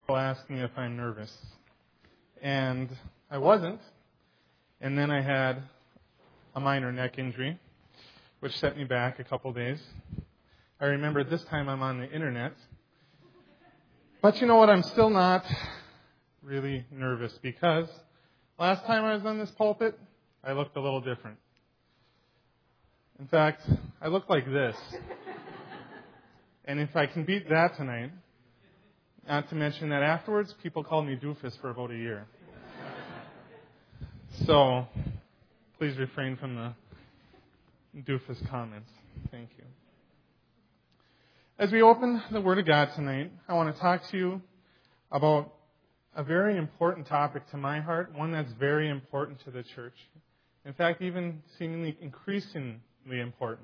asked me if I'm nervous. And I wasn't. And then I had a minor neck injury, which set me back a couple days. I remember this time I'm on the internet. But you know what? I'm still not really nervous because last time I was on this pulpit, I looked a little different. In fact, I looked like this. And if I can beat that tonight, not to mention that afterwards, people called me doofus for about a year. So, please refrain from the doofus comments. Thank you. As we open the Word of God tonight, I want to talk to you about a very important topic to my heart, one that's very important to the church. In fact, even seemingly increasingly important.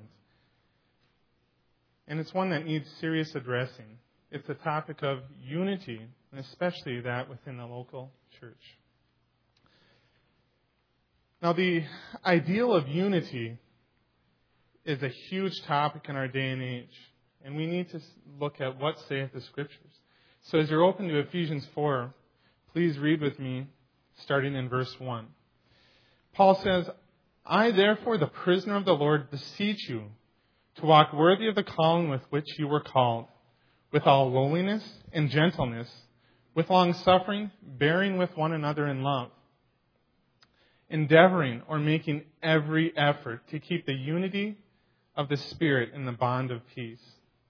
And it's one that needs serious addressing. It's the topic of unity, and especially that within the local church. Now, the ideal of unity is a huge topic in our day and age, and we need to look at what saith the Scriptures. So as you're open to Ephesians 4, please read with me, starting in verse 1. Paul says, I, therefore, the prisoner of the Lord, beseech you to walk worthy of the calling with which you were called, with all lowliness and gentleness, with long-suffering, bearing with one another in love, endeavoring or making every effort to keep the unity of the Spirit in the bond of peace.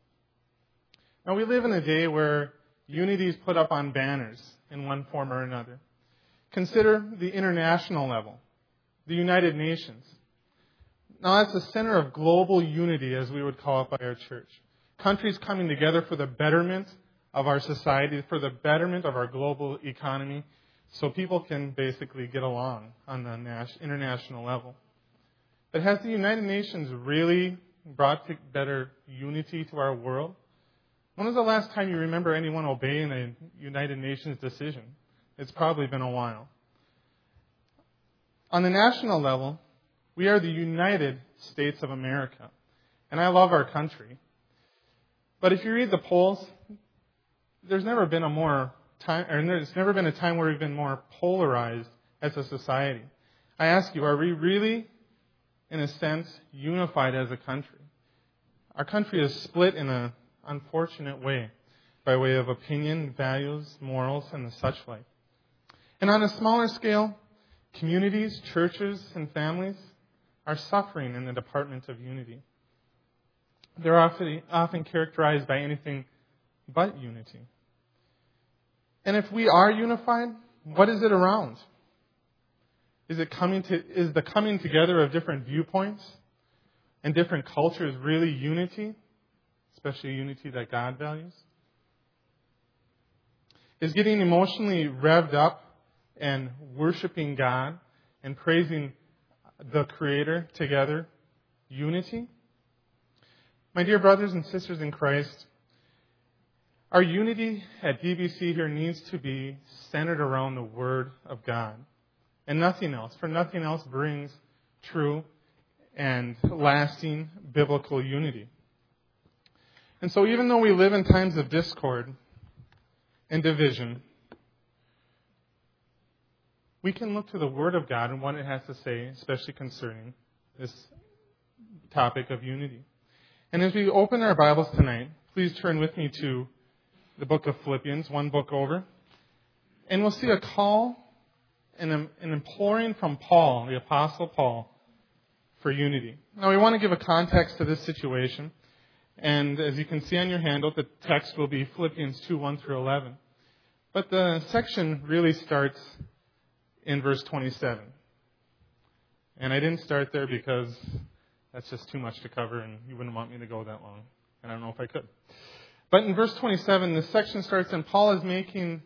Now, we live in a day where unity is put up on banners in one form or another. Consider the international level, the United Nations. Now, that's the center of global unity, as we would call it by our church. Countries coming together for the betterment of our society, for the betterment of our global economy, so people can basically get along on the international level. But has the United Nations really brought better unity to our world? When was the last time you remember anyone obeying a United Nations decision? It's probably been a while. On the national level, we are the United States of America. And I love our country. But if you read the polls, there's never been a time where we've been more polarized as a society. I ask you, are we really, in a sense, unified as a country? Our country is split in an unfortunate way, by way of opinion, values, morals, and the such like. And on a smaller scale, communities, churches, and families are suffering in the department of unity. They're often characterized by anything but unity. And if we are unified, what is it around? Is the coming together of different viewpoints and different cultures really unity, especially unity that God values? Is getting emotionally revved up and worshiping God and praising the Creator together unity? My dear brothers and sisters in Christ, our unity at DBC here needs to be centered around the Word of God and nothing else, for nothing else brings true and lasting biblical unity. And so even though we live in times of discord and division, we can look to the Word of God and what it has to say, especially concerning this topic of unity. And as we open our Bibles tonight, please turn with me to the book of Philippians, one book over. And we'll see a call and an imploring from Paul, the Apostle Paul, for unity. Now, we want to give a context to this situation. And as you can see on your handout, the text will be Philippians 2, 1 through 11. But the section really starts in verse 27. And I didn't start there because that's just too much to cover, and you wouldn't want me to go that long. And I don't know if I could. But in verse 27, the section starts, and Paul is making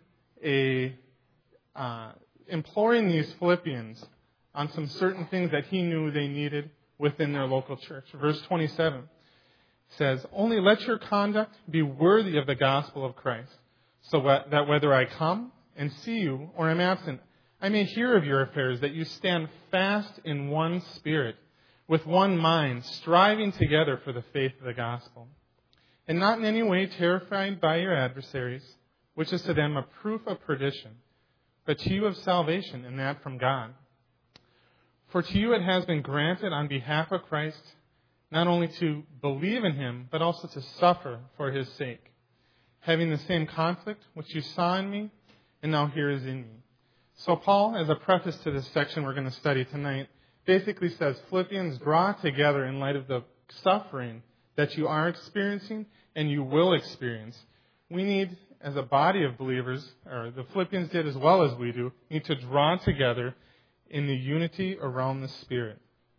imploring these Philippians on some certain things that he knew they needed within their local church. Verse 27 says, only let your conduct be worthy of the gospel of Christ, so that whether I come and see you or am absent, I may hear of your affairs, that you stand fast in one spirit, with one mind, striving together for the faith of the gospel, and not in any way terrified by your adversaries, which is to them a proof of perdition, but to you of salvation, and that from God. For to you it has been granted on behalf of Christ not only to believe in him, but also to suffer for his sake, having the same conflict which you saw in me and now here is in me. So Paul, as a preface to this section we're going to study tonight, basically says, Philippians, draw together in light of the suffering that you are experiencing and you will experience. We need, as a body of believers, or the Philippians did as well as we do, need to draw together in the unity around the Spirit.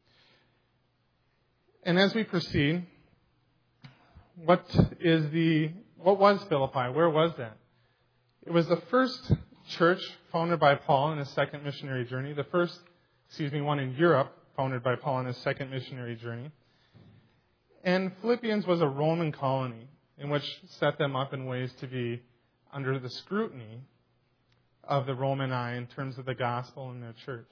And as we proceed, what was Philippi? Where was that? It was the first church founded by Paul in his second missionary journey. The first, one in Europe founded by Paul in his second missionary journey. And Philippians was a Roman colony in which set them up in ways to be under the scrutiny of the Roman eye in terms of the gospel and their church.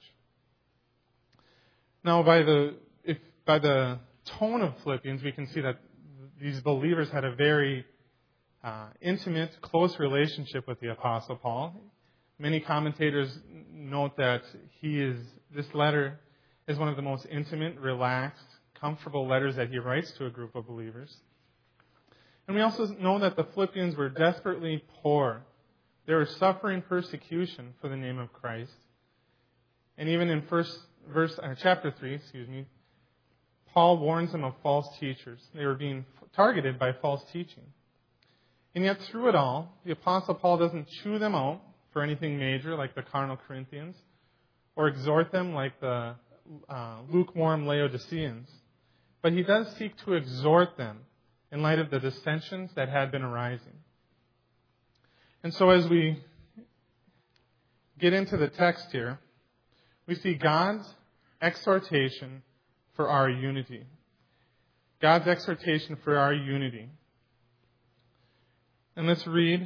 Now, by the tone of Philippians, we can see that these believers had a very intimate, close relationship with the Apostle Paul. Many commentators note that this letter is one of the most intimate, relaxed, comfortable letters that he writes to a group of believers. And we also know that the Philippians were desperately poor. They were suffering persecution for the name of Christ. And even in chapter 3, Paul warns them of false teachers. They were being targeted by false teaching. And yet through it all, the Apostle Paul doesn't chew them out for anything major like the carnal Corinthians, or exhort them like the lukewarm Laodiceans. But he does seek to exhort them in light of the dissensions that had been arising. And so as we get into the text here, we see God's exhortation for our unity. God's exhortation for our unity. And let's read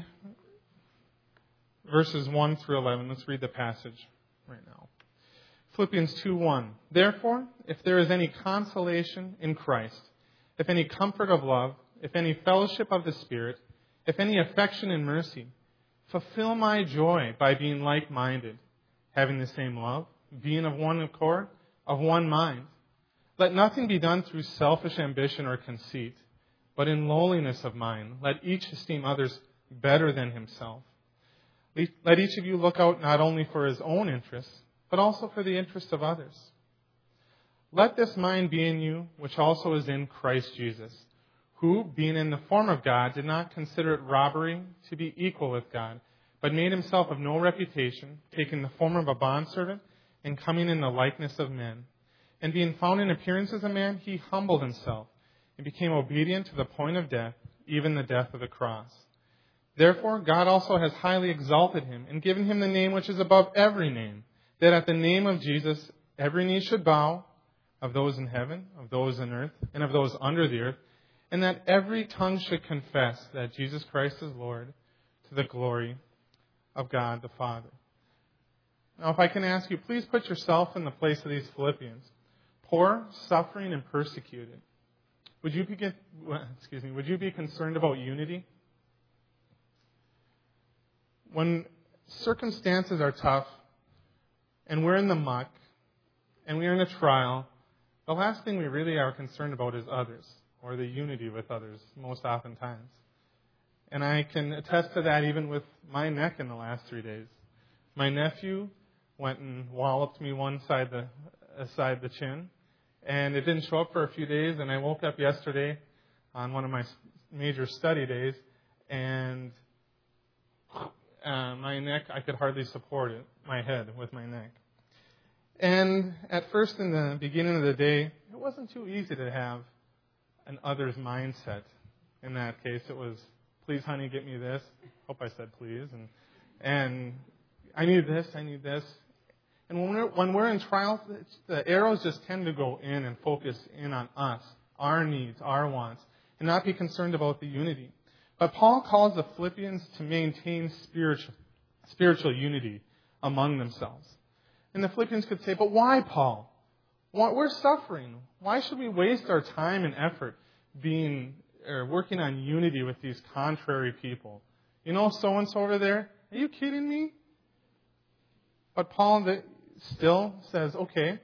verses 1 through 11. Let's read the passage right now. Philippians 2:1. Therefore, if there is any consolation in Christ, if any comfort of love, if any fellowship of the Spirit, if any affection and mercy, fulfill my joy by being like-minded, having the same love, being of one accord, of one mind. Let nothing be done through selfish ambition or conceit, but in lowliness of mind, let each esteem others better than himself. Let each of you look out not only for his own interests, but also for the interests of others. Let this mind be in you, which also is in Christ Jesus, who, being in the form of God, did not consider it robbery to be equal with God, but made himself of no reputation, taking the form of a bondservant and coming in the likeness of men. And being found in appearance as a man, he humbled himself and became obedient to the point of death, even the death of the cross. Therefore, God also has highly exalted him and given him the name which is above every name, that at the name of Jesus every knee should bow, of those in heaven, of those on earth, and of those under the earth, and that every tongue should confess that Jesus Christ is Lord, to the glory of God the Father. Now, if I can ask you, please put yourself in the place of these Philippians. Poor, suffering, and persecuted. Would you be concerned about unity? When circumstances are tough, and we're in the muck, and we're in a trial, the last thing we really are concerned about is others, or the unity with others, most oftentimes. And I can attest to that even with my neck in the last 3 days. My nephew went and walloped me one side the chin, and it didn't show up for a few days, and I woke up yesterday on one of my major study days, and my neck, I could hardly support it, my head with my neck. And at first, in the beginning of the day, it wasn't too easy to have an other's mindset. In that case, it was, please, honey, get me this. Hope I said please. And I need this, I need this. And when we're in trials, the arrows just tend to go in and focus in on us, our needs, our wants, and not be concerned about the unity. But Paul calls the Philippians to maintain spiritual unity among themselves. And the Philippians could say, but why, Paul? We're suffering. Why should we waste our time and effort working on unity with these contrary people? You know so-and-so over there? Are you kidding me? But Paul still says, okay,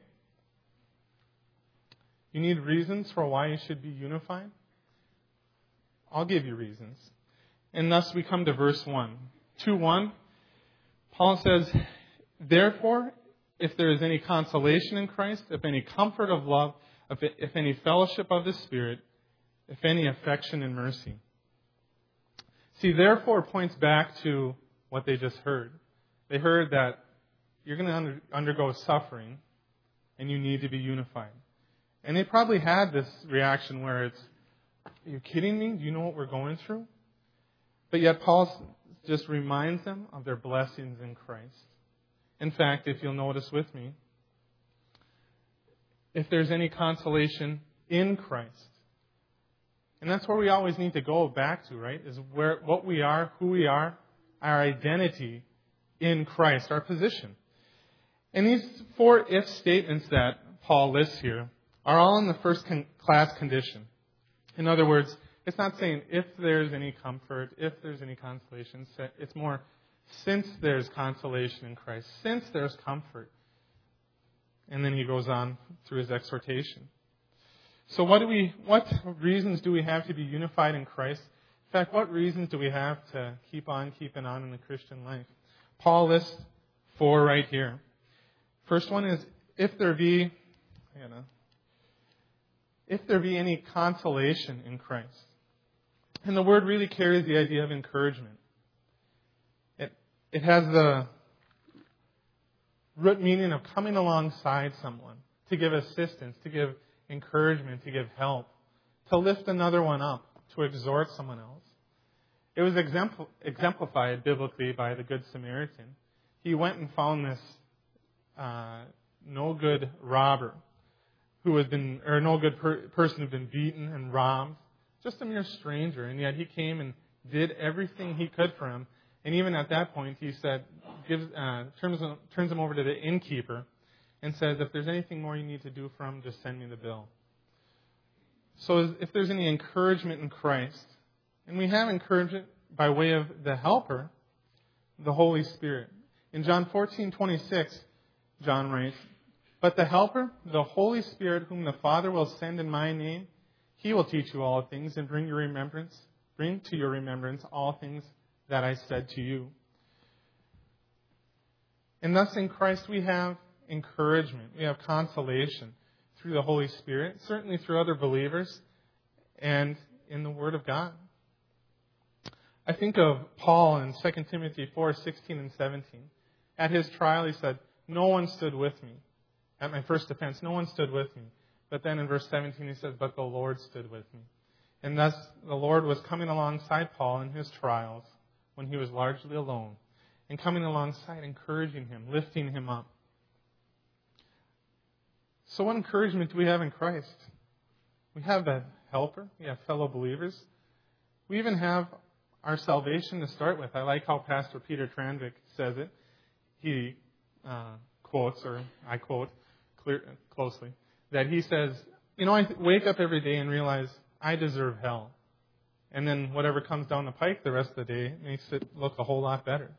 you need reasons for why you should be unified? I'll give you reasons. And thus we come to verse 1. 2:1, Paul says, therefore, if there is any consolation in Christ, if any comfort of love, if any fellowship of the Spirit, if any affection and mercy. See, therefore points back to what they just heard. They heard that you're going to undergo suffering and you need to be unified. And they probably had this reaction where it's, are you kidding me? Do you know what we're going through? But yet Paul just reminds them of their blessings in Christ. In fact, if you'll notice with me, if there's any consolation in Christ, and that's where we always need to go back to, right? Is what we are, who we are, our identity in Christ, our position. And these 4 if statements that Paul lists here are all in the first class condition. In other words, it's not saying if there's any comfort, if there's any consolation. It's more since there's consolation in Christ, since there's comfort. And then he goes on through his exhortation. So what reasons do we have to be unified in Christ? In fact, what reasons do we have to keep on keeping on in the Christian life? Paul lists 4 right here. First one is, if there be any consolation in Christ. And the word really carries the idea of encouragement. It has the root meaning of coming alongside someone, to give assistance, to give encouragement, to give help, to lift another one up, to exhort someone else. It was exemplified biblically by the Good Samaritan. He went and found this no good robber no good person who'd been beaten and robbed, just a mere stranger, and yet he came and did everything he could for him. And even at that point, he said, turns him over to the innkeeper and says, if there's anything more you need to do for him, just send me the bill. So if there's any encouragement in Christ, and we have encouragement by way of the helper, the Holy Spirit. In John 14:26, John writes, but the helper, the Holy Spirit, whom the Father will send in my name, he will teach you all things and bring to your remembrance all things that I said to you. And thus in Christ we have encouragement, we have consolation through the Holy Spirit, certainly through other believers, and in the Word of God. I think of Paul in 2 Timothy 4:16 and 17. At his trial he said, no one stood with me. At my first defense, no one stood with me. But then in verse 17 he says, but the Lord stood with me. And thus the Lord was coming alongside Paul in his trials when he was largely alone, and coming alongside, encouraging him, lifting him up. So what encouragement do we have in Christ? We have the helper. We have fellow believers. We even have our salvation to start with. I like how Pastor Peter Tranvik says it. He quotes, or I quote closely, that he says, I wake up every day and realize I deserve hell. And then whatever comes down the pike the rest of the day makes it look a whole lot better.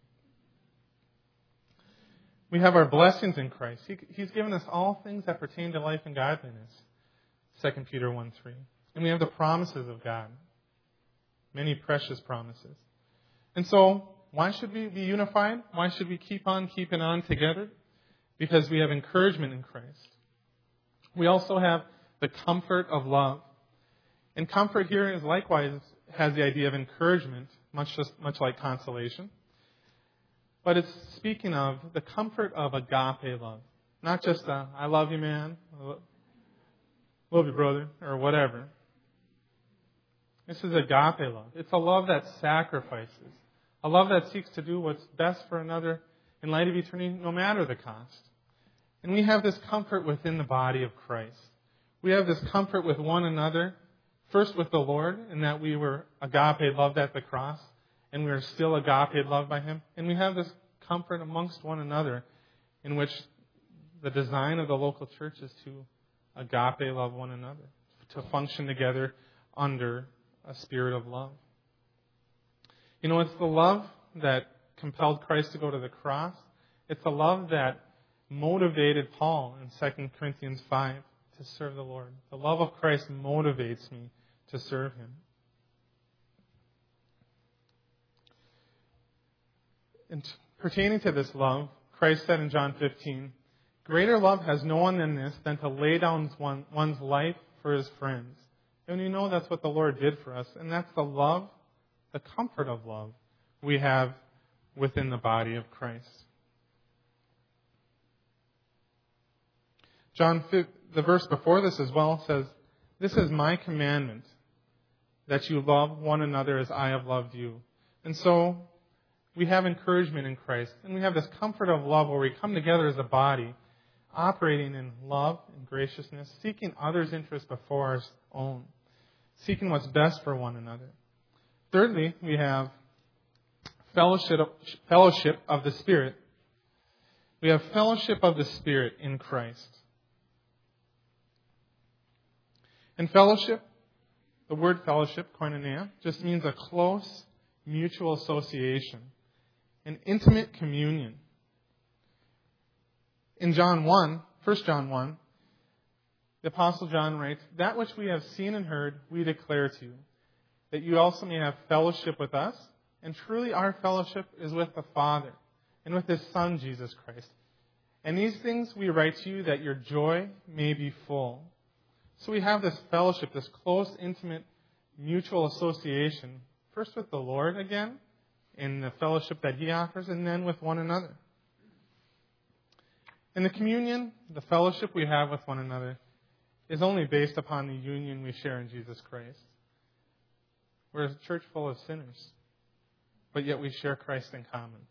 We have our blessings in Christ. He's given us all things that pertain to life and godliness. 2 Peter 1:3. And we have the promises of God. Many precious promises. And so, why should we be unified? Why should we keep on keeping on together? Because we have encouragement in Christ. We also have the comfort of love. And comfort here is likewise has the idea of encouragement, much like consolation. But it's speaking of the comfort of agape love. Not just a, I love you, man, love you, brother, or whatever. This is agape love. It's a love that sacrifices. A love that seeks to do what's best for another in light of eternity, no matter the cost. And we have this comfort within the body of Christ. We have this comfort with one another, first with the Lord, in that we were agape loved at the cross, and we are still agape loved by Him. And we have this comfort amongst one another, in which the design of the local church is to agape love one another, to function together under a spirit of love. You know, it's the love that compelled Christ to go to the cross. It's the love that motivated Paul in 2 Corinthians 5 to serve the Lord. The love of Christ motivates me to serve Him. And pertaining to this love, Christ said in John 15, "Greater love has no one than this, than to lay down one's life for his friends." And you know that's what the Lord did for us. And that's the love, the comfort of love we have within the body of Christ. The verse before this as well says, "This is my commandment, that you love one another as I have loved you." And so we have encouragement in Christ. And we have this comfort of love where we come together as a body, operating in love and graciousness, seeking others' interests before our own, seeking what's best for one another. Thirdly, we have fellowship of the Spirit. We have fellowship of the Spirit in Christ. And fellowship, the word fellowship, koinonia, just means a close mutual association, an intimate communion. In 1 John 1, the Apostle John writes, "That which we have seen and heard, we declare to you, that you also may have fellowship with us. And truly our fellowship is with the Father and with His Son, Jesus Christ. And these things we write to you, that your joy may be full." So we have this fellowship, this close, intimate, mutual association, first with the Lord again, in the fellowship that He offers, and then with one another. And the communion, the fellowship we have with one another, is only based upon the union we share in Jesus Christ. We're a church full of sinners, but yet we share Christ in common.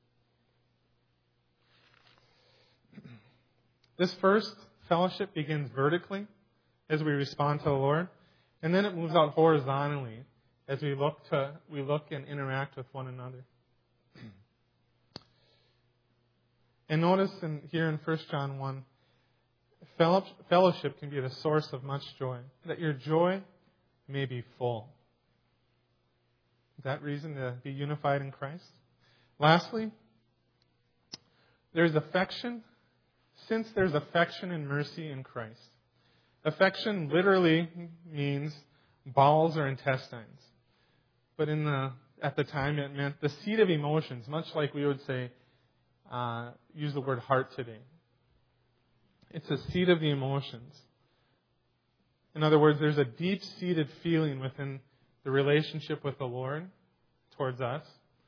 This first fellowship begins vertically as we respond to the Lord, and then it moves out horizontally as we look and interact with one another. And notice here in 1 John 1, fellowship can be the source of much joy, that your joy may be full. Is that reason to be unified in Christ? Lastly, there's affection. Since there's affection and mercy in Christ. Affection literally means bowels or intestines. But at the time it meant the seat of emotions, much like we would say, use the word heart today. It's a seat of the emotions. In other words, there's a deep-seated feeling within the relationship with the Lord towards us.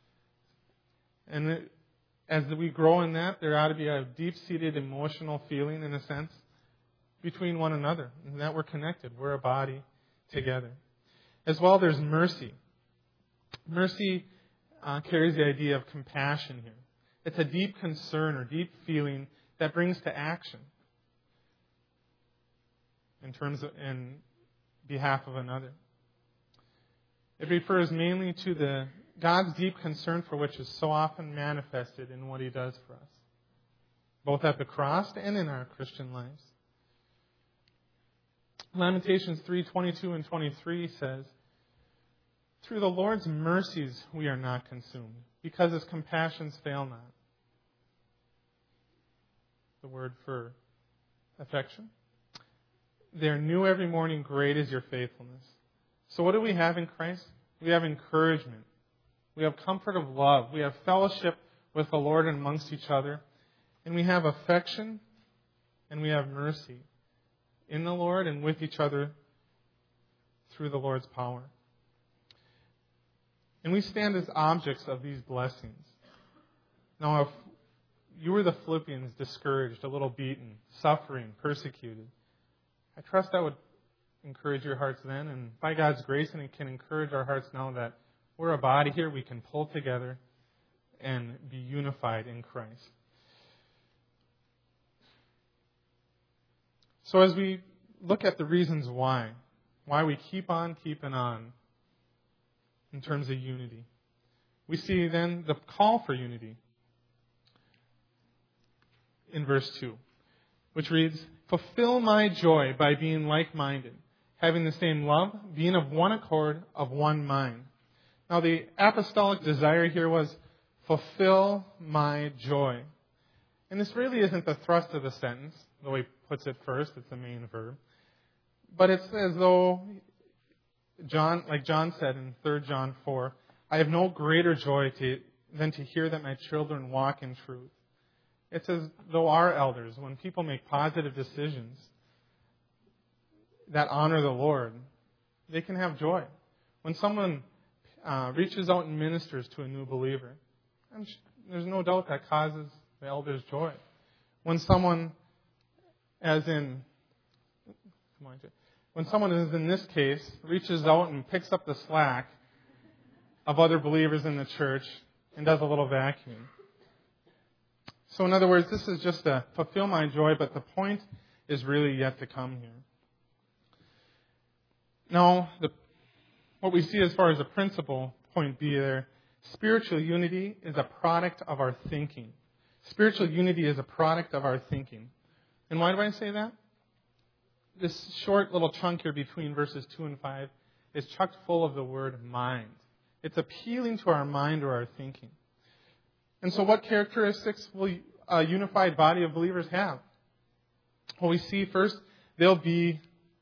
And as we grow in that, there ought to be a deep-seated emotional feeling, in a sense, between one another, and that we're connected. We're a body together. As well, there's mercy. Mercy carries the idea of compassion here. It's a deep concern or deep feeling that brings to action in behalf of another. It refers mainly to God's deep concern for which is so often manifested in what He does for us, both at the cross and in our Christian lives. Lamentations 3:22 and 23 says, "Through the Lord's mercies we are not consumed, because His compassions fail not." The word for affection. "They are new every morning, great is your faithfulness." So what do we have in Christ? We have encouragement. We have comfort of love. We have fellowship with the Lord and amongst each other. And we have affection and we have mercy in the Lord and with each other through the Lord's power. And we stand as objects of these blessings. Now, if you were the Philippians, discouraged, a little beaten, suffering, persecuted, I trust that would encourage your hearts then, and by God's grace, and it can encourage our hearts now that we're a body here, we can pull together and be unified in Christ. So as we look at the reasons why we keep on keeping on in terms of unity, we see then the call for unity in verse 2, which reads, "Fulfill my joy by being like-minded, having the same love, being of one accord, of one mind. Now, the apostolic desire here was, fulfill my joy. And this really isn't the thrust of the sentence, though he puts it first, it's the main verb. But it's as though like John said in 3 John 4, I have no greater joy than to hear that my children walk in truth. It's as though our elders, when people make positive decisions that honor the Lord, they can have joy. When someone reaches out and ministers to a new believer, there's no doubt that causes the elders joy. When someone, when someone is in this case, reaches out and picks up the slack of other believers in the church and does a little vacuum. So in other words, this is just to fulfill my joy, but the point is really yet to come here. Now, what we see as far as the principle, point B there, spiritual unity is a product of our thinking. Spiritual unity is a product of our thinking. And why do I say that? This short little chunk here between verses 2 and 5 is chock full of the word mind. It's appealing to our mind or our thinking. And so what characteristics will a unified body of believers have? Well, we see first, they'll be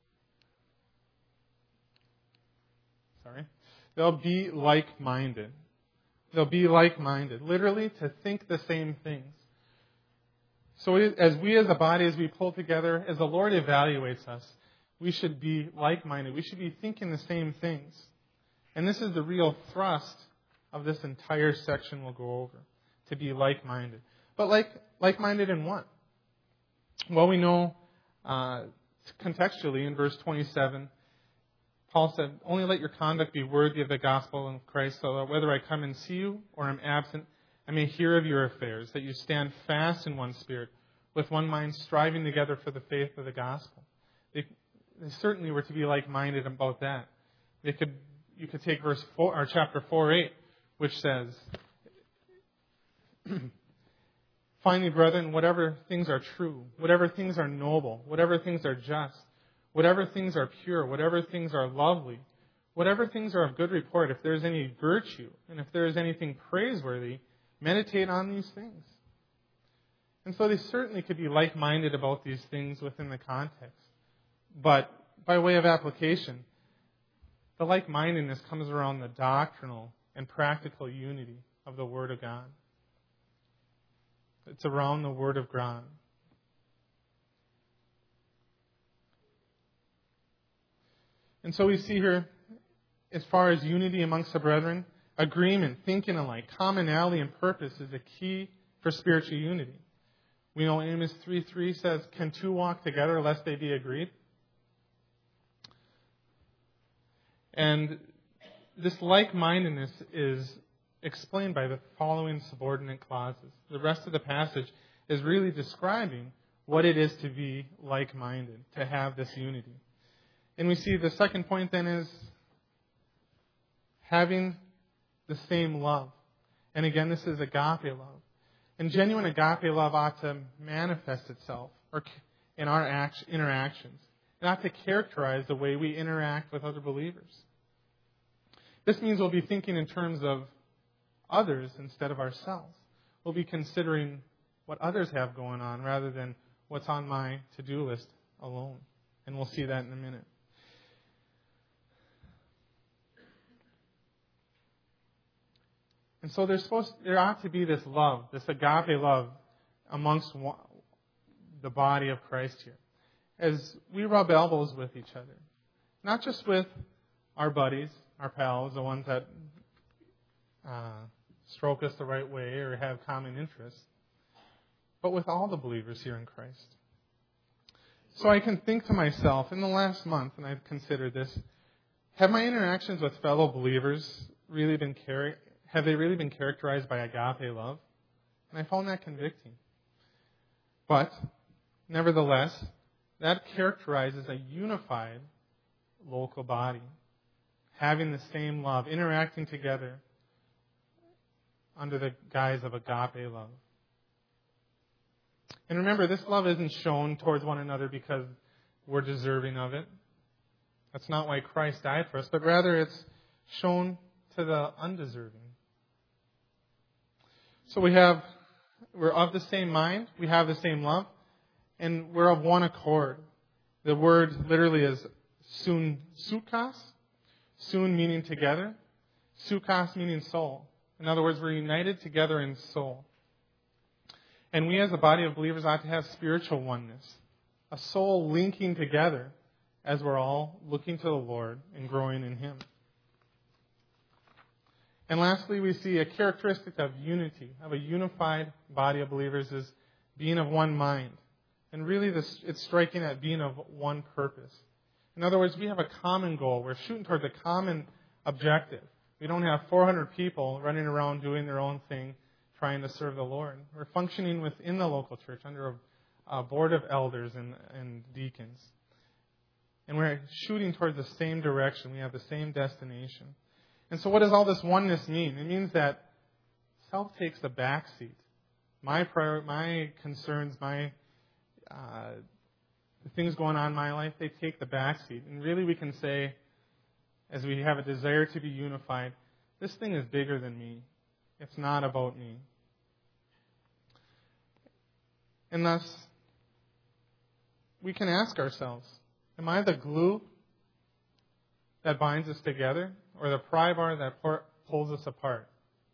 like-minded. They'll be like-minded. Literally, to think the same things. So as a body, as we pull together, as the Lord evaluates us, we should be like-minded. We should be thinking the same things. And this is the real thrust of this entire section we'll go over, to be like-minded. But like-minded in what? Well, we know contextually in verse 27, Paul said, only let your conduct be worthy of the gospel of Christ, so that whether I come and see you or am absent, I may hear of your affairs, that you stand fast in one spirit, with one mind, striving together for the faith of the gospel. They certainly were to be like-minded about that. You could take verse 4 or chapter 4:8, which says, finally, brethren, whatever things are true, whatever things are noble, whatever things are just, whatever things are pure, whatever things are lovely, whatever things are of good report, if there is any virtue, and if there is anything praiseworthy, meditate on these things. And so they certainly could be like-minded about these things within the context. But by way of application, the like-mindedness comes around the doctrinal and practical unity of the Word of God. It's around the Word of God. And so we see here, as far as unity amongst the brethren, agreement, thinking alike, commonality and purpose is a key for spiritual unity. We know Amos 3:3 says, can two walk together lest they be agreed? And this like-mindedness is explained by the following subordinate clauses. The rest of the passage is really describing what it is to be like-minded, to have this unity. And we see the second point then is having the same love. And again, this is agape love. And genuine agape love ought to manifest itself in our interactions. It ought to characterize the way we interact with other believers. This means we'll be thinking in terms of others instead of ourselves. We'll be considering what others have going on rather than what's on my to-do list alone. And we'll see that in a minute. And so there ought to be this love, this agape love amongst the body of Christ here. As we rub elbows with each other. Not just with our buddies, our pals, the ones that stroke us the right way or have common interests, but with all the believers here in Christ. So I can think to myself, in the last month, and I've considered this, have my interactions with fellow believers really been characterized by agape love? And I found that convicting. But, nevertheless, that characterizes a unified local body, having the same love, interacting together under the guise of agape love. And remember, this love isn't shown towards one another because we're deserving of it. That's not why Christ died for us, but rather it's shown to the undeserving. So we're of the same mind, we have the same love, and we're of one accord. The word literally is sukos, sun meaning together, sukos meaning soul. In other words, we're united together in soul. And we as a body of believers ought to have spiritual oneness, a soul linking together as we're all looking to the Lord and growing in Him. And lastly, we see a characteristic of unity, of a unified body of believers, is being of one mind. And really, it's striking at being of one purpose. In other words, we have a common goal. We're shooting towards a common objective. We don't have 400 people running around doing their own thing, trying to serve the Lord. We're functioning within the local church under a board of elders and deacons. And we're shooting towards the same direction. We have the same destination. And so what does all this oneness mean? It means that self takes the back seat. My concerns, the things going on in my life, they take the back seat. And really we can say, as we have a desire to be unified, this thing is bigger than me. It's not about me. And thus, we can ask ourselves, am I the glue that binds us together, or the pry bar that pulls us apart?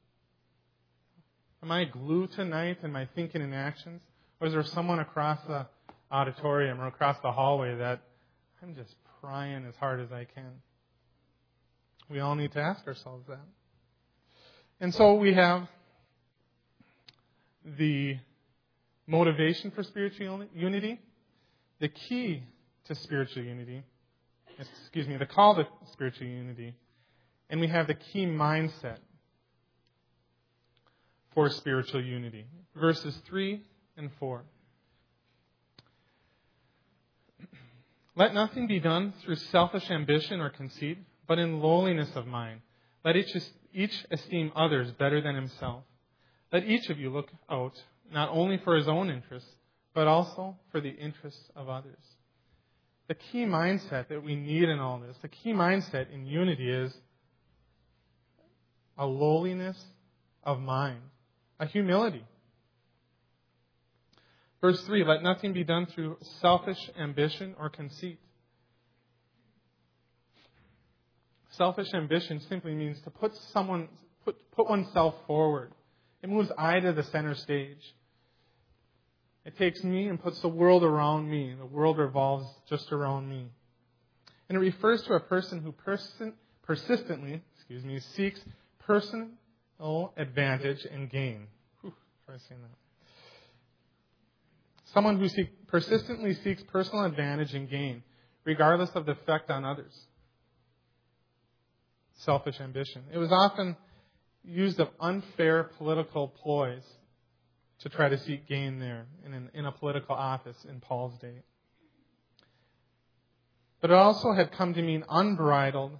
Am I glue tonight in my thinking and actions? Or is there someone across the auditorium or across the hallway that I'm just prying as hard as I can? We all need to ask ourselves that. And so we have the motivation for spiritual unity, the key to spiritual unity, the call to spiritual unity, and we have the key mindset for spiritual unity. Verses 3 and 4. Let nothing be done through selfish ambition or conceit, but in lowliness of mind. Let each esteem others better than himself. Let each of you look out not only for his own interests, but also for the interests of others. The key mindset that we need in all this, the key mindset in unity is a lowliness of mind, a humility. Verse 3, let nothing be done through selfish ambition or conceit. Selfish ambition simply means to put oneself forward. It moves I to the center stage. It takes me and puts the world around me. The world revolves just around me. And it refers to a person who persistently seeks personal advantage and gain. Try saying that. Someone who persistently seeks personal advantage and gain, regardless of the effect on others. Selfish ambition. It was often used of unfair political ploys to try to seek gain there in a political office in Paul's day. But it also had come to mean unbridled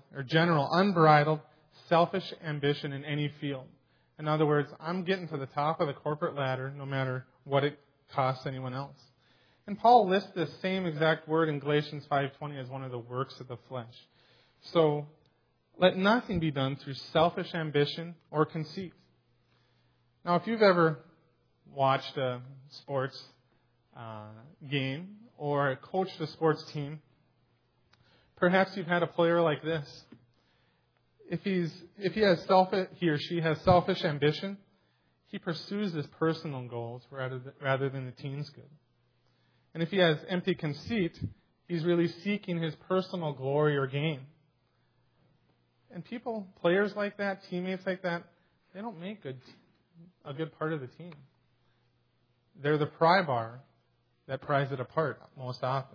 selfish ambition in any field. In other words, I'm getting to the top of the corporate ladder no matter what it costs anyone else. And Paul lists this same exact word in Galatians 5:20 as one of the works of the flesh. So, let nothing be done through selfish ambition or conceit. Now, if you've ever watched a sports game or coached a sports team, perhaps you've had a player like this. If he or she has selfish ambition, he pursues his personal goals rather than the team's good. And if he has empty conceit, he's really seeking his personal glory or gain. And players like that, teammates like that, they don't make a good part of the team. They're the pry bar that pries it apart most often.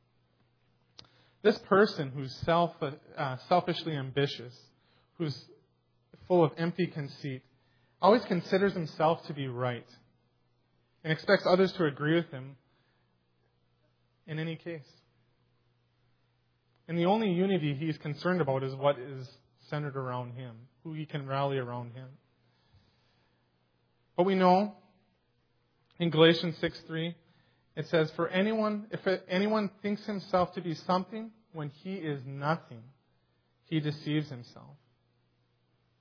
This person who's selfishly ambitious, who's full of empty conceit, always considers himself to be right and expects others to agree with him in any case. And the only unity he's concerned about is what is centered around him, who he can rally around him. But we know in Galatians 6:3, it says, if anyone thinks himself to be something when he is nothing, he deceives himself.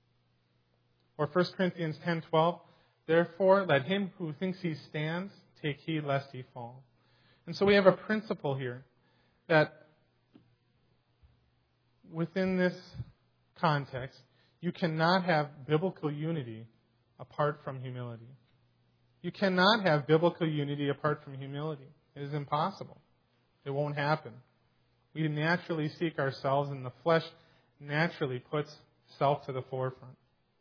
Or 1 Corinthians 10:12, therefore let him who thinks he stands take heed lest he fall. And so we have a principle here that within this context, you cannot have biblical unity apart from humility. You cannot have biblical unity apart from humility. It is impossible. It won't happen. We naturally seek ourselves, and the flesh naturally puts self to the forefront.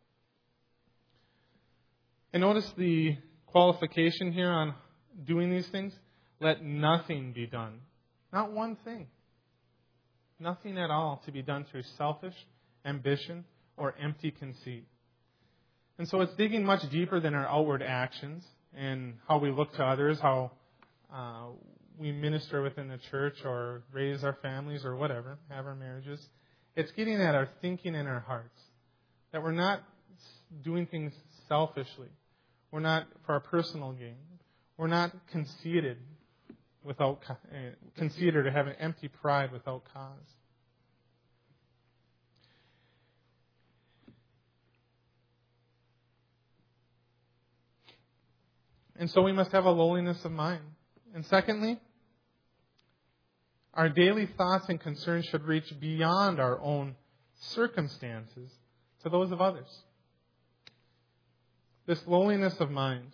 And notice the qualification here on doing these things. Let nothing be done. Not one thing. Nothing at all to be done through selfish ambition or empty conceit. And so it's digging much deeper than our outward actions and how we look to others, how we minister within the church or raise our families or whatever, have our marriages. It's getting at our thinking in our hearts. That we're not doing things selfishly. We're not for our personal gain. We're not conceited or have an empty pride without cause. And so we must have a lowliness of mind. And secondly, our daily thoughts and concerns should reach beyond our own circumstances to those of others. This lowliness of mind.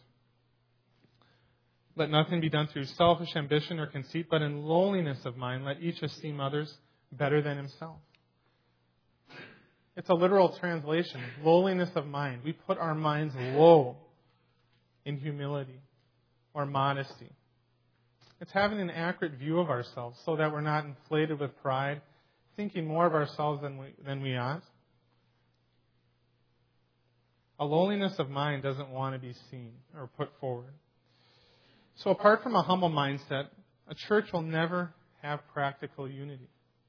Let nothing be done through selfish ambition or conceit, but in lowliness of mind, let each esteem others better than himself. It's a literal translation. Lowliness of mind. We put our minds low in humility or modesty. It's having an accurate view of ourselves so that we're not inflated with pride, thinking more of ourselves than we ought. A lowliness of mind doesn't want to be seen or put forward. So apart from a humble mindset, a church will never have practical unity.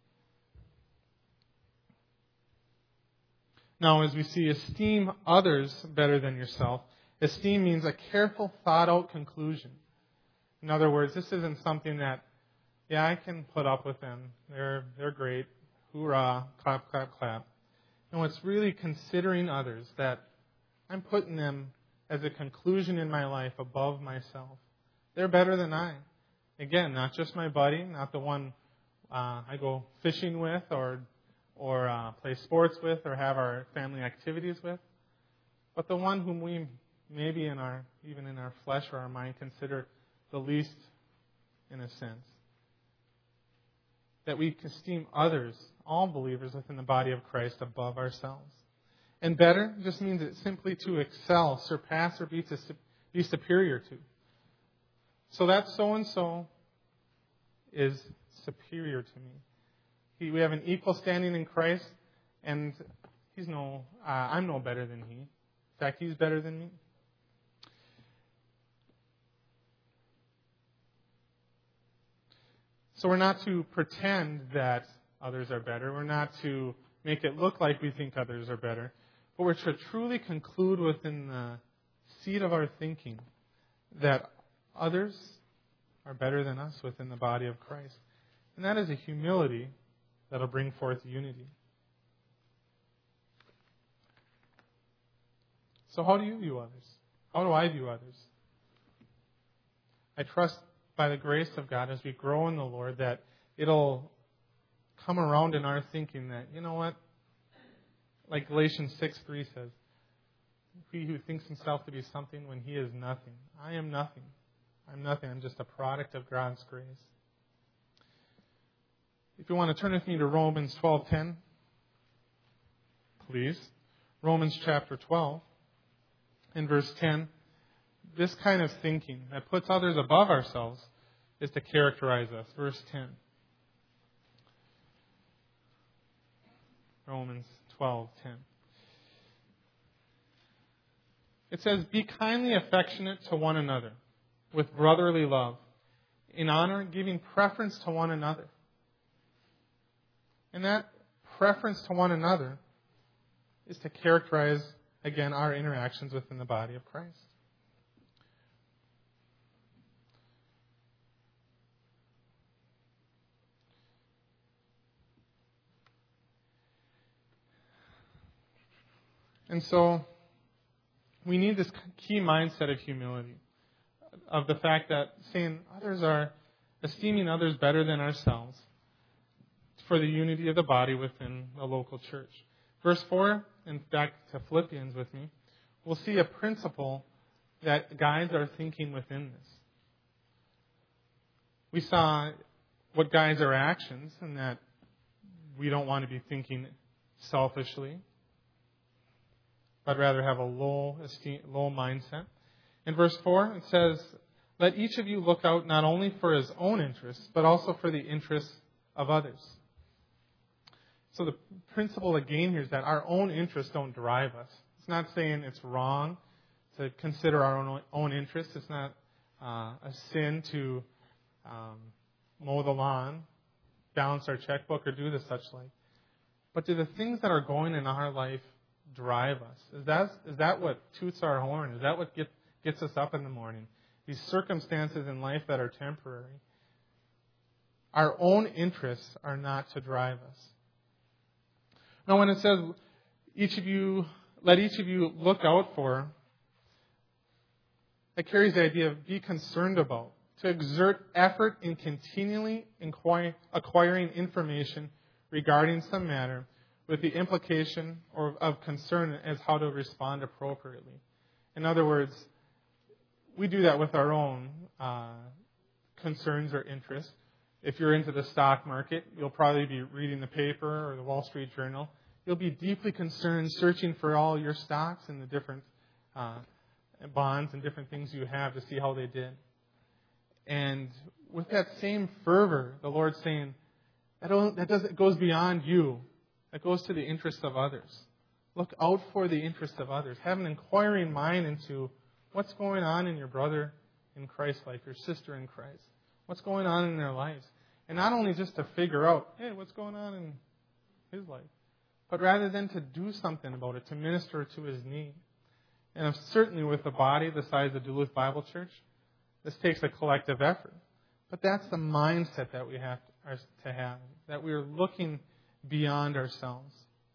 Now, as we see, esteem others better than yourself. Esteem means a careful, thought-out conclusion. In other words, this isn't something that, I can put up with them. They're great. Hoorah, clap, clap, clap. No, it's really considering others, that I'm putting them as a conclusion in my life above myself. They're better than I. Again, not just my buddy, not the one I go fishing with or play sports with or have our family activities with, but the one whom we maybe even in our flesh or our mind consider the least in a sense. That we esteem others, all believers within the body of Christ, above ourselves. And better just means it's simply to excel, surpass, or be superior to. So that so-and-so is superior to me. We have an equal standing in Christ, and I'm no better than he. In fact, he's better than me. So we're not to pretend that others are better. We're not to make it look like we think others are better. But we're to truly conclude within the seat of our thinking that others are better than us within the body of Christ. And that is a humility that will bring forth unity. So how do you view others? How do I view others? I trust by the grace of God as we grow in the Lord that it'll come around in our thinking that, you know what? Like Galatians 6:3 says, he who thinks himself to be something when he is nothing. I am nothing. I'm nothing. I'm just a product of God's grace. If you want to turn with me to Romans 12:10, please. Romans chapter 12, in verse 10. This kind of thinking that puts others above ourselves is to characterize us. Verse 10. Romans 12:10. It says, "Be kindly affectionate to one another with brotherly love, in honor, giving preference to one another." And that preference to one another is to characterize, again, our interactions within the body of Christ. And so, we need this key mindset of humility, of the fact that esteeming others better than ourselves for the unity of the body within the local church. Verse 4, and back to Philippians with me, we'll see a principle that guides our thinking within this. We saw what guides our actions, and that we don't want to be thinking selfishly, but rather have a low mindset. In verse 4, it says, "Let each of you look out not only for his own interests, but also for the interests of others." So the principle again here is that our own interests don't drive us. It's not saying it's wrong to consider our own interests. It's not a sin to mow the lawn, balance our checkbook, or do the such like. But do the things that are going in our life drive us? Is that what toots our horn? Is that what gets us up in the morning? These circumstances in life that are temporary. Our own interests are not to drive us. Now, when it says, let each of you look out for, it carries the idea of be concerned about, to exert effort in continually acquiring information regarding some matter with the implication of concern as how to respond appropriately. In other words, we do that with our own concerns or interests. If you're into the stock market, you'll probably be reading the paper or the Wall Street Journal. You'll be deeply concerned, searching for all your stocks and the different bonds and different things you have to see how they did. And with that same fervor, the Lord's saying, it goes beyond you. It goes to the interests of others. Look out for the interests of others. Have an inquiring mind into what's going on in your brother in Christ, like your sister in Christ. What's going on in their lives. And not only just to figure out, hey, what's going on in his life, but rather than to do something about it, to minister to his need. And certainly with a body the size of Duluth Bible Church, this takes a collective effort. But that's the mindset that we have to have, that we are looking beyond ourselves.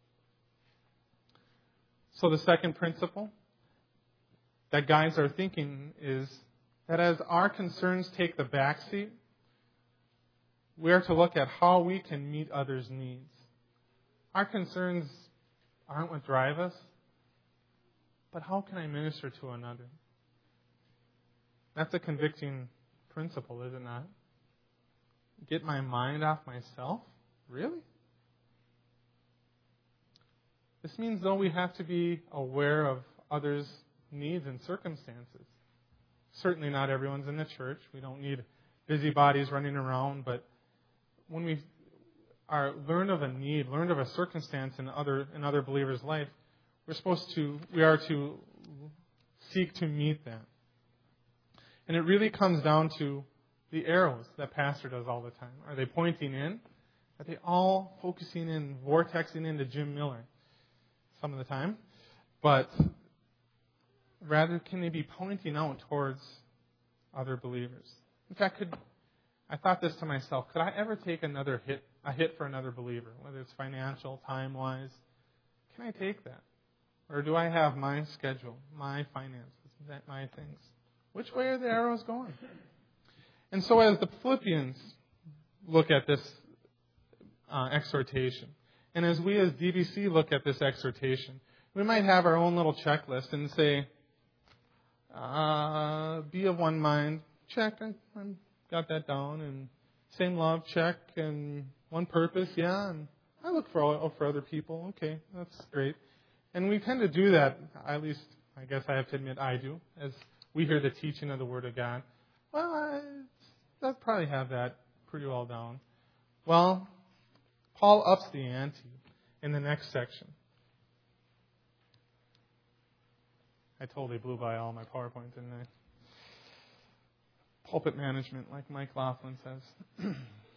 So the second principle that guides our thinking is that as our concerns take the backseat, we are to look at how we can meet others' needs. Our concerns aren't what drive us, but how can I minister to another? That's a convicting principle, is it not? Get my mind off myself? Really? This means, though, we have to be aware of others' needs and circumstances. Certainly not everyone's in the church. We don't need busybodies running around, but when we learn of a need, learn of a circumstance in other believers' life, we are to seek to meet that. And it really comes down to the arrows that Pastor does all the time. Are they pointing in? Are they all focusing in, vortexing into Jim Miller some of the time? But rather, can they be pointing out towards other believers? In fact, I thought this to myself, could I ever take a hit for another believer, whether it's financial, time-wise? Can I take that? Or do I have my schedule, my finances, my things? Which way are the arrows going? And so as the Philippians look at this exhortation, and as we as DBC look at this exhortation, we might have our own little checklist and say, be of one mind, check, I got that down, and same love, check, and one purpose, yeah, and I look for other people, okay, that's great. And we tend to do that, at least I guess I have to admit I do, as we hear the teaching of the Word of God. Well, I probably have that pretty well down. Well, Paul ups the ante in the next section. I totally blew by all my PowerPoint, didn't I? Pulpit management, like Mike Laughlin says.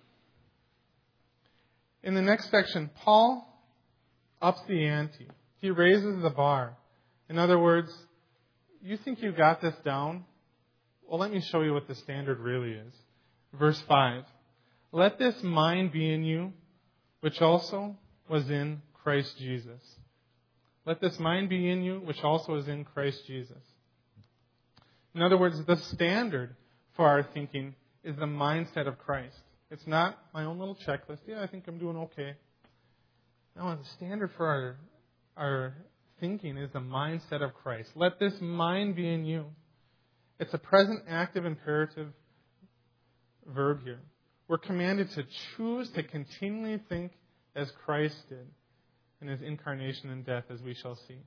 In the next section, Paul ups the ante. He raises the bar. In other words, you think you got this down? Well, let me show you what the standard really is. Verse 5. Let this mind be in you, which also was in Christ Jesus. Let this mind be in you, which also is in Christ Jesus. In other words, the standard for our thinking is the mindset of Christ. It's not my own little checklist. Yeah, I think I'm doing okay. No, the standard for our thinking is the mindset of Christ. Let this mind be in you. It's a present active imperative verb here. We're commanded to choose to continually think as Christ did in His incarnation and death, as we shall see.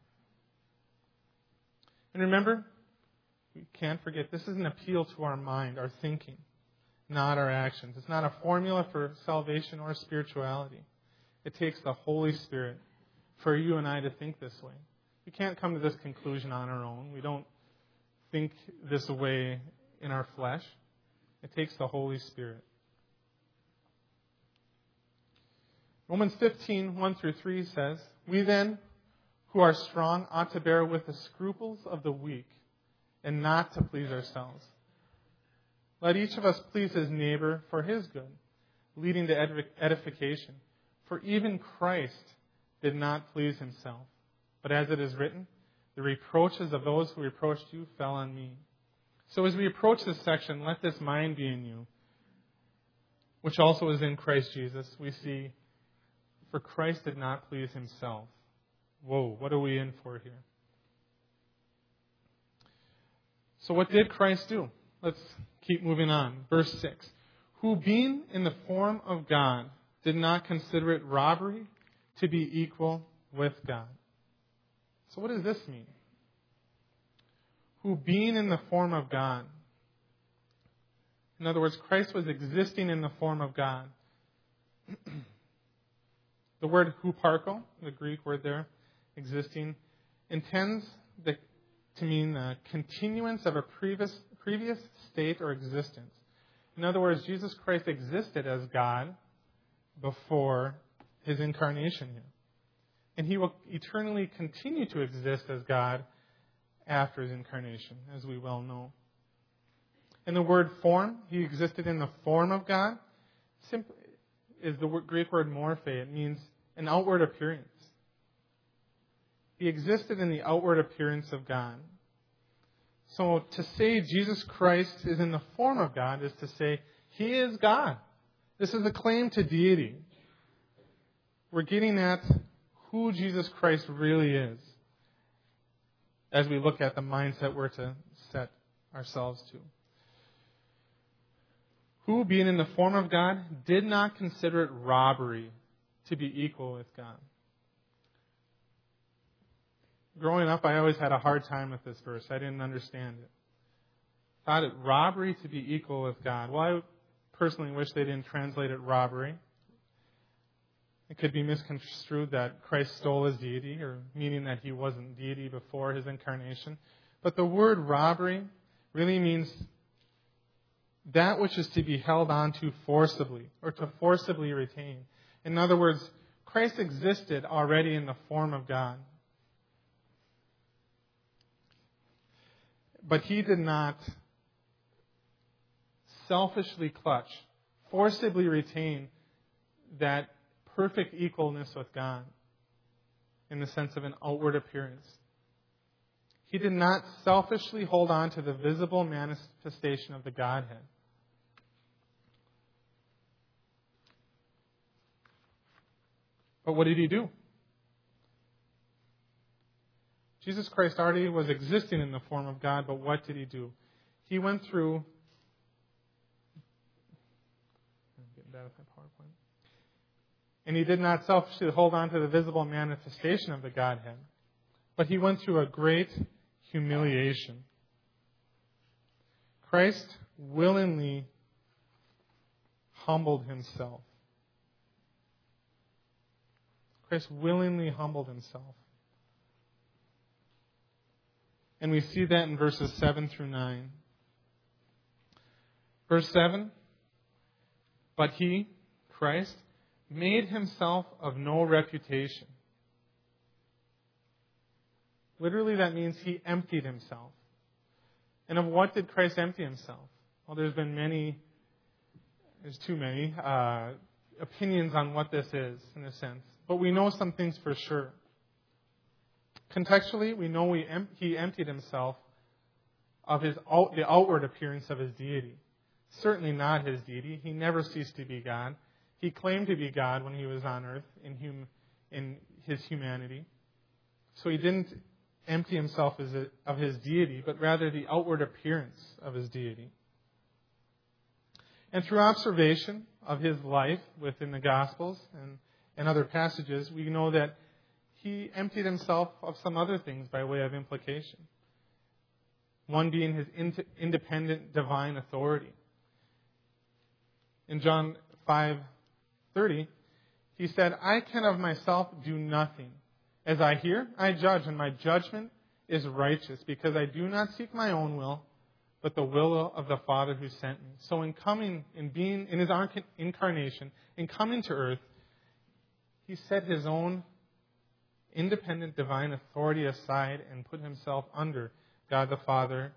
And remember, we can't forget, this is an appeal to our mind, our thinking, not our actions. It's not a formula for salvation or spirituality. It takes the Holy Spirit for you and I to think this way. We can't come to this conclusion on our own. We don't think this way in our flesh. It takes the Holy Spirit. Romans 15, 1 through 3 says, "We then, who are strong, ought to bear with the scruples of the weak and not to please ourselves. Let each of us please his neighbor for his good, leading to edification. For even Christ did not please himself. But as it is written, the reproaches of those who reproached you fell on me." So as we approach this section, let this mind be in you, which also is in Christ Jesus. We see, for Christ did not please himself. Whoa, what are we in for here? So what did Christ do? Let's keep moving on. Verse 6. "Who being in the form of God did not consider it robbery to be equal with God." So what does this mean? Who being in the form of God. In other words, Christ was existing in the form of God. The word huparko, the Greek word there, existing, intends to mean the continuance of a previous state or existence. In other words, Jesus Christ existed as God before his incarnation here. And he will eternally continue to exist as God after his incarnation, as we well know. And the word form, he existed in the form of God, simply is the Greek word morphe. It means an outward appearance. He existed in the outward appearance of God. So to say Jesus Christ is in the form of God is to say he is God. This is a claim to deity. We're getting at who Jesus Christ really is as we look at the mindset we're to set ourselves to. Who, being in the form of God, did not consider it robbery to be equal with God. Growing up, I always had a hard time with this verse. I didn't understand it. Thought it robbery to be equal with God. Well, I personally wish they didn't translate it robbery. It could be misconstrued that Christ stole his deity, or meaning that he wasn't deity before his incarnation. But the word robbery really means that which is to be held on to forcibly, or to forcibly retain. In other words, Christ existed already in the form of God. But he did not selfishly clutch, forcibly retain that perfect equalness with God in the sense of an outward appearance. He did not selfishly hold on to the visible manifestation of the Godhead. But what did he do? Jesus Christ already was existing in the form of God, but what did he do? He went through... I'm getting bad with my PowerPoint. And he did not selfishly hold on to the visible manifestation of the Godhead, but he went through a great humiliation. Christ willingly humbled himself. Christ willingly humbled himself. And we see that in verses 7 through 9. Verse 7, "But he," Christ, "made himself of no reputation." Literally, that means he emptied himself. And of what did Christ empty himself? Well, there's too many opinions on what this is, in a sense. But we know some things for sure. Contextually, we know he emptied himself of the outward appearance of his deity. Certainly not his deity. He never ceased to be God. He claimed to be God when he was on earth in his humanity. So he didn't empty himself of his deity, but rather the outward appearance of his deity. And through observation of his life within the Gospels and other passages, we know that he emptied himself of some other things by way of implication. One being his independent divine authority. In John 5:30, he said, "I can of myself do nothing. As I hear, I judge, and my judgment is righteous, because I do not seek my own will, but the will of the Father who sent me." So in being in his incarnation, in coming to earth, he set his own independent divine authority aside and put himself under God the Father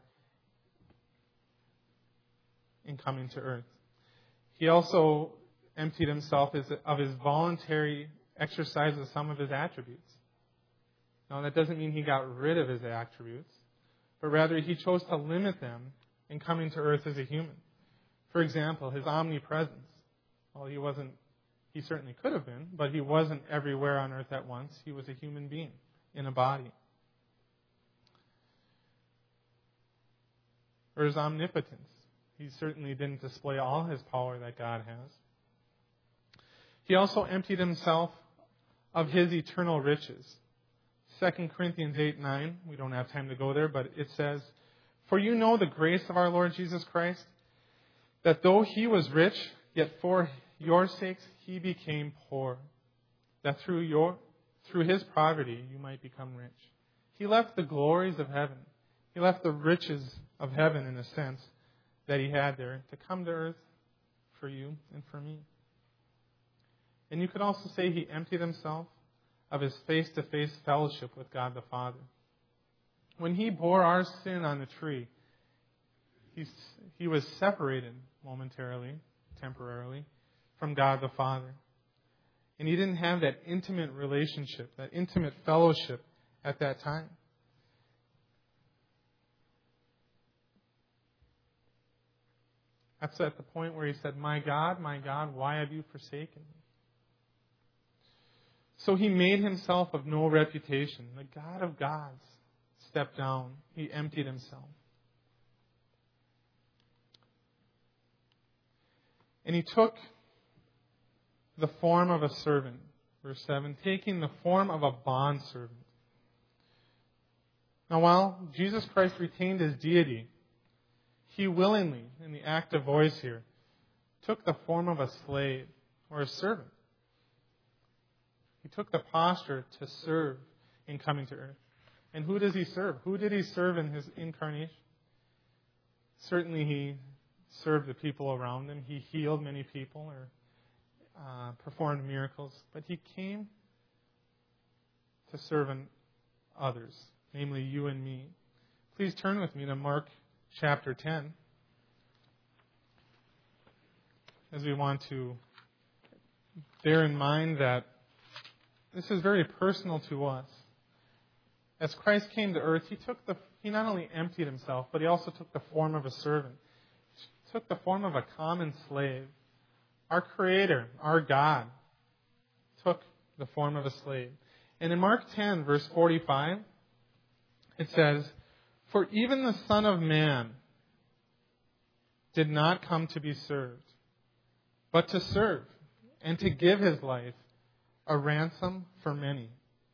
in coming to earth. He also emptied himself of his voluntary exercise of some of his attributes. Now, that doesn't mean he got rid of his attributes, but rather he chose to limit them in coming to earth as a human. For example, his omnipresence. Well, he certainly could have been, but he wasn't everywhere on earth at once. He was a human being in a body. Or his omnipotence. He certainly didn't display all his power that God has. He also emptied himself of his eternal riches. 2 Corinthians 8:9, we don't have time to go there, but it says, "For you know the grace of our Lord Jesus Christ, that though he was rich, yet for your sakes he became poor, that through his poverty you might become rich." He left the glories of heaven. He left the riches of heaven, in a sense, that he had there to come to earth for you and for me. And you could also say he emptied himself of his face-to-face fellowship with God the Father. When he bore our sin on the tree, he was separated momentarily, temporarily, from God the Father. And he didn't have that intimate relationship, that intimate fellowship at that time. That's at the point where he said, my God, why have you forsaken me?" So he made himself of no reputation. The God of gods stepped down. He emptied himself. And he took the form of a servant. Verse 7, taking the form of a bondservant. Now, while Jesus Christ retained his deity, he willingly, in the active voice here, took the form of a slave or a servant. He took the posture to serve in coming to earth. And who does he serve? Who did he serve in his incarnation? Certainly he served the people around him. He healed many people or performed miracles. But he came to serve others, namely you and me. Please turn with me to Mark chapter 10, as we want to bear in mind that this is very personal to us. As Christ came to earth, he not only emptied himself, but he also took the form of a servant. He took the form of a common slave. Our Creator, our God, took the form of a slave. And in Mark 10, verse 45, it says, "For even the Son of Man did not come to be served, but to serve, and to give his life a ransom for many."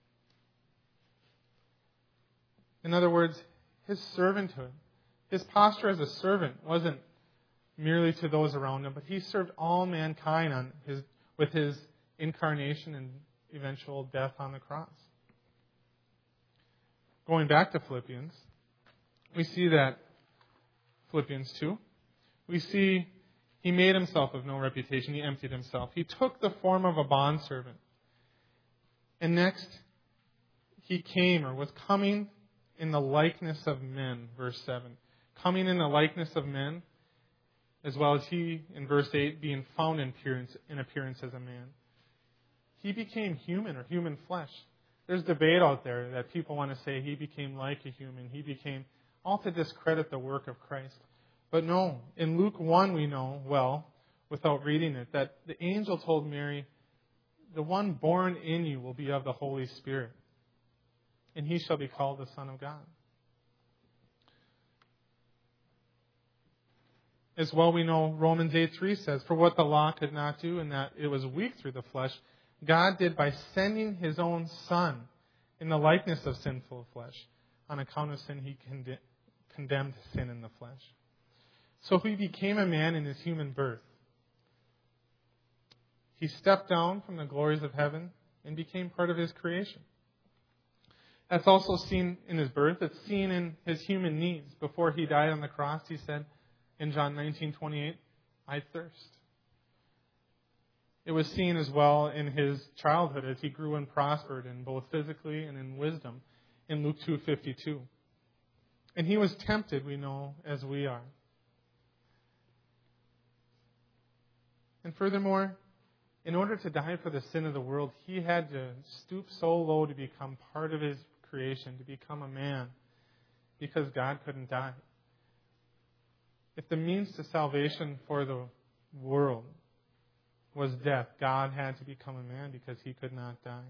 In other words, his servanthood, his posture as a servant wasn't merely to those around him, but he served all mankind with his incarnation and eventual death on the cross. Going back to Philippians, we see that, Philippians 2, we see he made himself of no reputation. He emptied himself. He took the form of a bondservant. And next, he came or was coming in the likeness of men, verse 7. Coming in the likeness of men, as well as he, in verse 8, being found in appearance as a man. He became human or human flesh. There's debate out there that people want to say he became like a human. He became, all to discredit the work of Christ. But no, in Luke 1 we know, well, without reading it, that the angel told Mary, the one born in you will be of the Holy Spirit, and he shall be called the Son of God. As well, we know Romans 8:3 says, for what the law could not do, in that it was weak through the flesh, God did by sending his own Son in the likeness of sinful flesh. On account of sin, he condemned sin in the flesh. So he became a man in his human birth. He stepped down from the glories of heaven and became part of his creation. That's also seen in his birth. It's seen in his human needs. Before he died on the cross, he said in John 19:28, I thirst. It was seen as well in his childhood as he grew and prospered in both physically and in wisdom in Luke 2:52. And he was tempted, we know, as we are. And furthermore, in order to die for the sin of the world, he had to stoop so low to become part of his creation, to become a man, because God couldn't die. If the means to salvation for the world was death, God had to become a man because he could not die.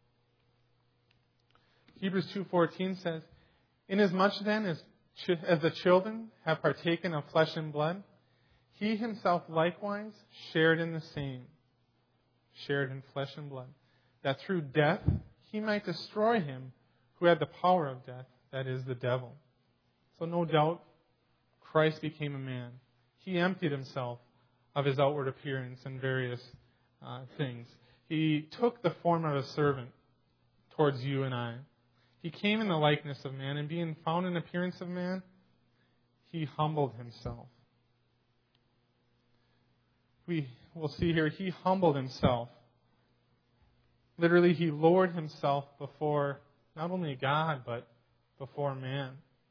Hebrews 2:14 says, inasmuch then as the children have partaken of flesh and blood, he himself likewise shared in the same, shared in flesh and blood, that through death he might destroy him who had the power of death, that is, the devil. So no doubt, Christ became a man. He emptied himself of his outward appearance and various things. He took the form of a servant towards you and I. He came in the likeness of man, and being found in appearance of man, he humbled himself. We will see here, he humbled himself. Literally, he lowered himself before not only God, but before man.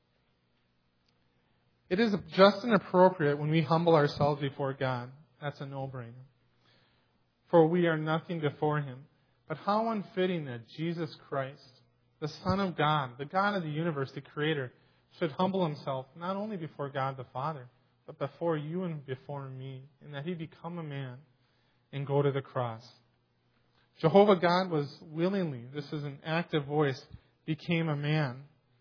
It is just and appropriate when we humble ourselves before God. That's a no-brainer. For we are nothing before him. But how unfitting that Jesus Christ, the Son of God, the God of the universe, the Creator, should humble himself not only before God the Father, but before you and before me, and that he become a man and go to the cross. Jehovah God was willingly, this is an active voice, became a man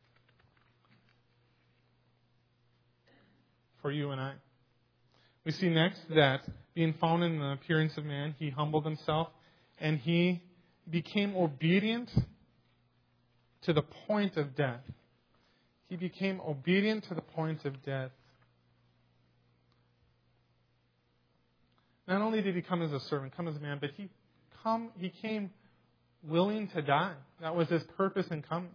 for you and I. We see next that being found in the appearance of man, he humbled himself and he became obedient to the point of death. He became obedient to the point of death. Not only did he come as a servant, come as a man, but he came willing to die. That was his purpose in coming.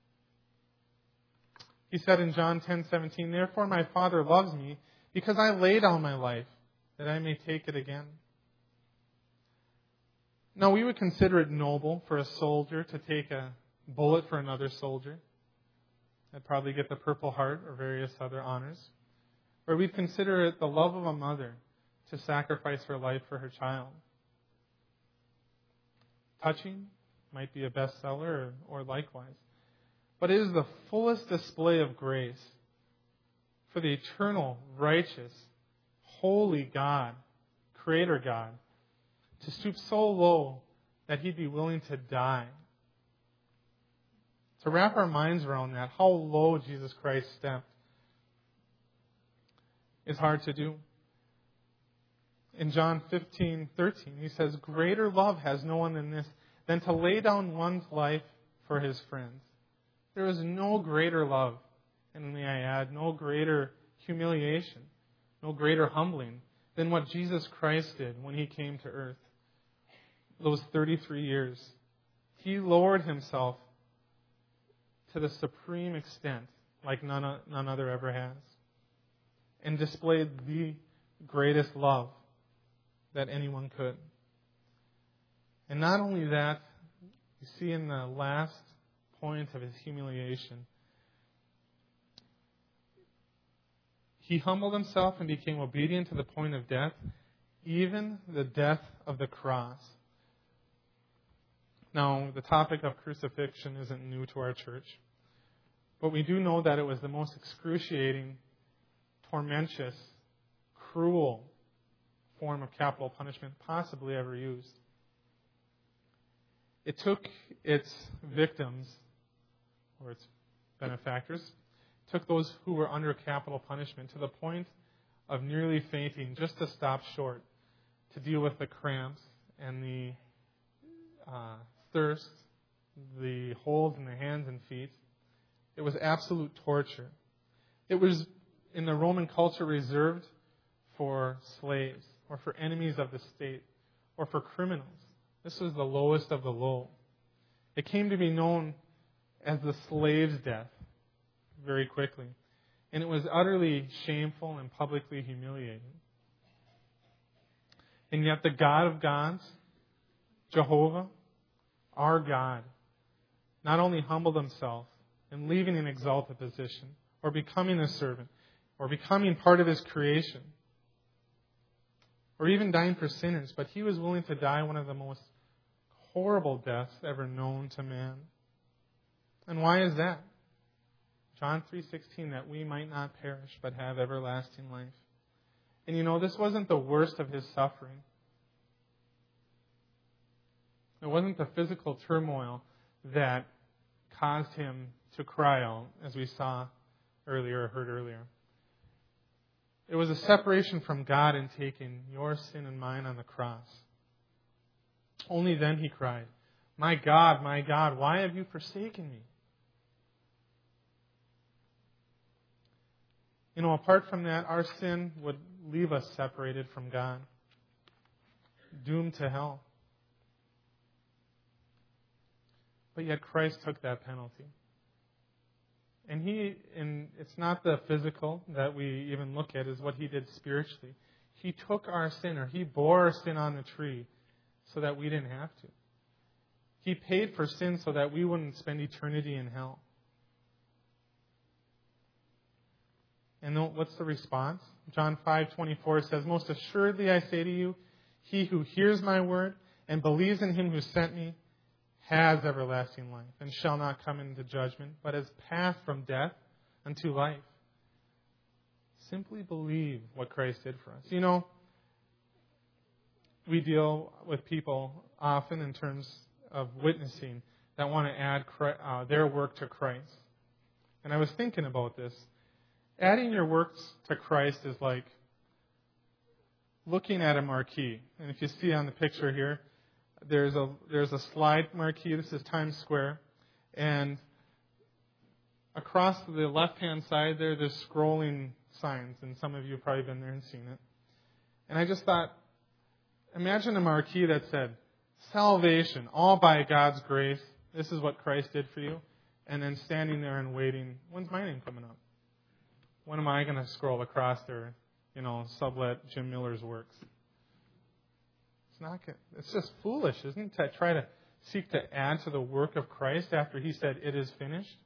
He said in John 10:17, therefore my Father loves me, because I lay down my life, that I may take it again. Now we would consider it noble for a soldier to take a bullet for another soldier. I'd probably get the Purple Heart or various other honors. Or we'd consider it the love of a mother to sacrifice her life for her child. Touching might be a bestseller or likewise. But it is the fullest display of grace for the eternal, righteous, holy God, Creator God, to stoop so low that he'd be willing to die. To wrap our minds around that, how low Jesus Christ stepped, is hard to do. In John 15:13, he says, greater love has no one than this, than to lay down one's life for his friends. There is no greater love, and may I add, no greater humiliation, no greater humbling than what Jesus Christ did when he came to earth. Those 33 years. He lowered himself to the supreme extent like none other ever has, and displayed the greatest love that anyone could. And not only that, you see in the last point of his humiliation, he humbled himself and became obedient to the point of death, even the death of the cross. Now, the topic of crucifixion isn't new to our church, but we do know that it was the most excruciating, tormentous, cruel form of capital punishment possibly ever used. It took its victims, or its benefactors, took those who were under capital punishment to the point of nearly fainting just to stop short, to deal with the cramps and the thirst, the holes in the hands and feet. It was absolute torture. It was, in the Roman culture, reserved for slaves or for enemies of the state or for criminals. This was the lowest of the low. It came to be known as the slave's death very quickly. And it was utterly shameful and publicly humiliating. And yet the God of gods, Jehovah, our God, not only humbled himself and leaving an exalted position, or becoming a servant, or becoming part of his creation, or even dying for sinners, but he was willing to die one of the most horrible deaths ever known to man. And why is that? John 3:16, that we might not perish but have everlasting life. And you know, this wasn't the worst of his suffering. It wasn't the physical turmoil that caused him to cry out, as we saw earlier, or heard earlier. It was a separation from God in taking your sin and mine on the cross. Only then he cried, my God, why have you forsaken me?" You know, apart from that, our sin would leave us separated from God, doomed to hell. But yet Christ took that penalty. And it's not the physical that we even look at, is what he did spiritually. He took our sin, or he bore our sin on the tree so that we didn't have to. He paid for sin so that we wouldn't spend eternity in hell. And what's the response? John 5:24 says, "Most assuredly I say to you, he who hears my word and believes in him who sent me has everlasting life and shall not come into judgment, but has passed from death unto life." Simply believe what Christ did for us. You know, we deal with people often in terms of witnessing that want to add their work to Christ. And I was thinking about this. Adding your works to Christ is like looking at a marquee. And if you see on the picture here, there's a slide marquee. This is Times Square. And across the left-hand side there, there's scrolling signs. And some of you have probably been there and seen it. And I just thought, imagine a marquee that said, "Salvation, all by God's grace. This is what Christ did for you." And then standing there and waiting, when's my name coming up? When am I going to scroll across there, sublet Jim Miller's works? It's not good. It's just foolish, isn't it, to try to seek to add to the work of Christ after he said, "It is finished"?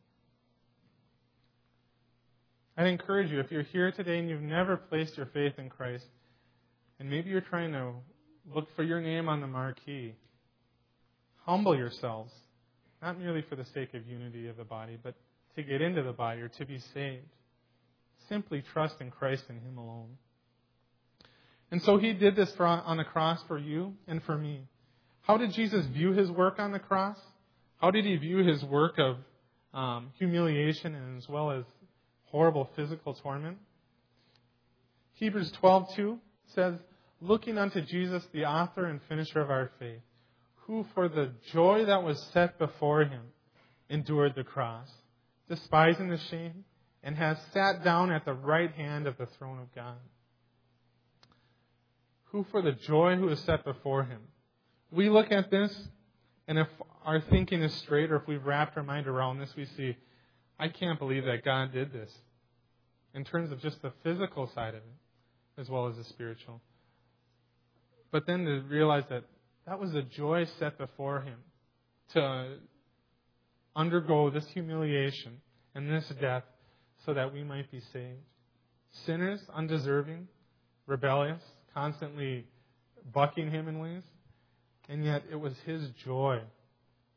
I'd encourage you, if you're here today and you've never placed your faith in Christ, and maybe you're trying to look for your name on the marquee, humble yourselves, not merely for the sake of unity of the body, but to get into the body or to be saved. Simply trust in Christ and him alone. And so he did this on the cross for you and for me. How did Jesus view his work on the cross? How did he view his work of humiliation and as well as horrible physical torment? Hebrews 12:2 says, "Looking unto Jesus, the author and finisher of our faith, who for the joy that was set before him endured the cross, despising the shame, and has sat down at the right hand of the throne of God." Who for the joy who is set before him. We look at this, and if our thinking is straight, or if we've wrapped our mind around this, we see, I can't believe that God did this. In terms of just the physical side of it, as well as the spiritual. But then to realize that was the joy set before him, to undergo this humiliation and this death, so that we might be saved. Sinners, undeserving, rebellious, constantly bucking him in ways. And yet it was his joy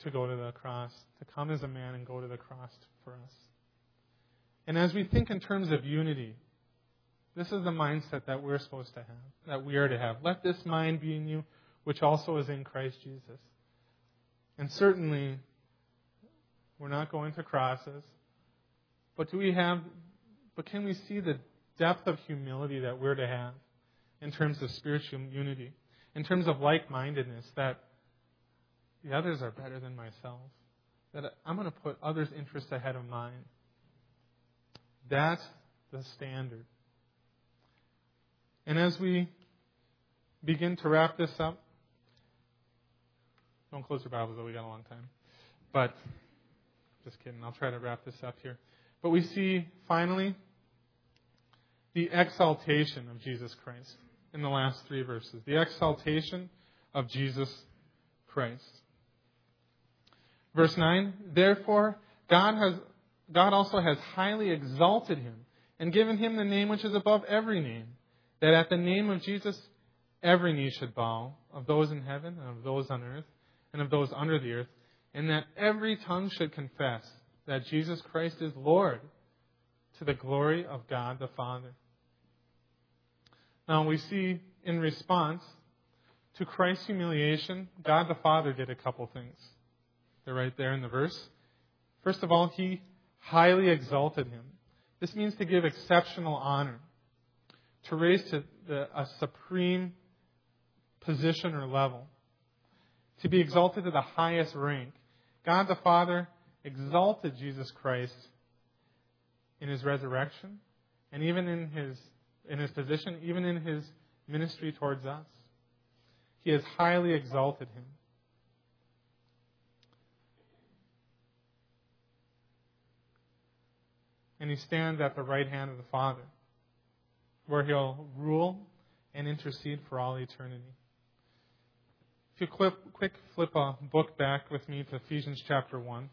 to go to the cross, to come as a man and go to the cross for us. And as we think in terms of unity, this is the mindset that we're supposed to have, that we are to have. Let this mind be in you, which also is in Christ Jesus. And certainly, we're not going to crosses, but can we see the depth of humility that we're to have in terms of spiritual unity, in terms of like-mindedness, that the others are better than myself, that I'm going to put others' interests ahead of mine. That's the standard. And as we begin to wrap this up, don't close your Bibles, though, we got a long time. But, just kidding, I'll try to wrap this up here. But we see, finally, the exaltation of Jesus Christ in the last 3 verses. The exaltation of Jesus Christ. Verse 9, therefore, God also has highly exalted him and given him the name which is above every name, that at the name of Jesus every knee should bow, of those in heaven and of those on earth and of those under the earth, and that every tongue should confess that Jesus Christ is Lord, to the glory of God the Father. Now we see in response to Christ's humiliation, God the Father did a couple things. They're right there in the verse. First of all, he highly exalted him. This means to give exceptional honor, to raise to a supreme position or level, to be exalted to the highest rank. God the Father exalted Jesus Christ in his resurrection and even in his position, even in his ministry towards us. He has highly exalted him. And he stands at the right hand of the Father, where he'll rule and intercede for all eternity. If you quick flip a book back with me to Ephesians chapter 1.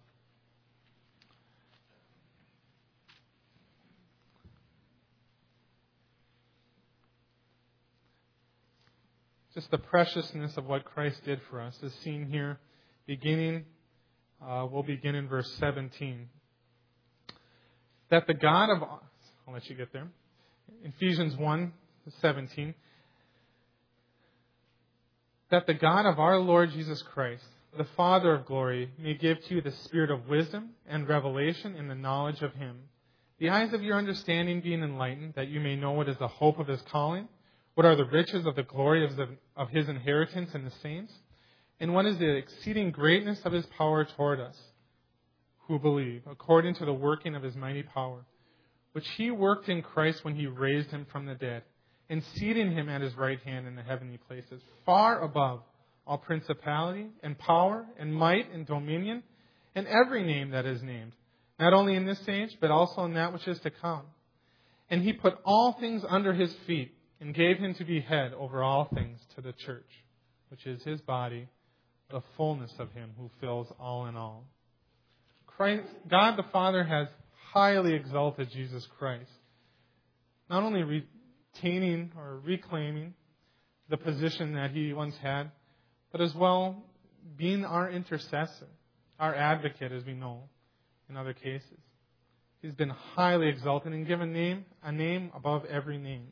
Just the preciousness of what Christ did for us is seen here. We'll begin in verse 17. That the God of... I'll let you get there. Ephesians 1:17. That the God of our Lord Jesus Christ, the Father of glory, may give to you the spirit of wisdom and revelation in the knowledge of him. The eyes of your understanding being enlightened, that you may know what is the hope of his calling, what are the riches of the glory of his inheritance in the saints, and what is the exceeding greatness of his power toward us, who believe, according to the working of his mighty power, which he worked in Christ when he raised him from the dead, and seating him at his right hand in the heavenly places, far above all principality and power and might and dominion, and every name that is named, not only in this age, but also in that which is to come. And he put all things under his feet, and gave him to be head over all things to the church, which is his body, the fullness of him who fills all in all. God the Father has highly exalted Jesus Christ, not only retaining or reclaiming the position that he once had, but as well being our intercessor, our advocate, as we know in other cases. He's been highly exalted and given a name above every name,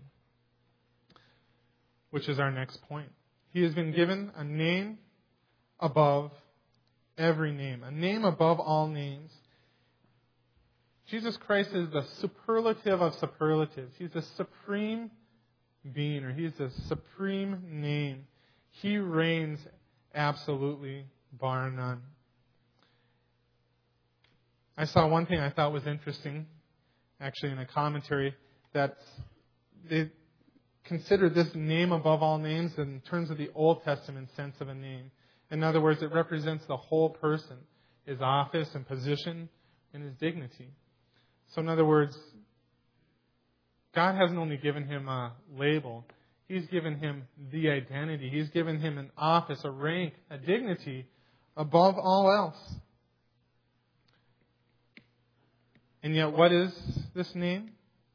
which is our next point. He has been given a name above every name, a name above all names. Jesus Christ is the superlative of superlatives. He's the supreme being, or he's the supreme name. He reigns absolutely, bar none. I saw one thing I thought was interesting, actually in a commentary, that they considered this name above all names in terms of the Old Testament sense of a name. In other words, it represents the whole person, his office and position and his dignity. So in other words, God hasn't only given him a label, he's given him the identity. He's given him an office, a rank, a dignity above all else. And yet, what is this name?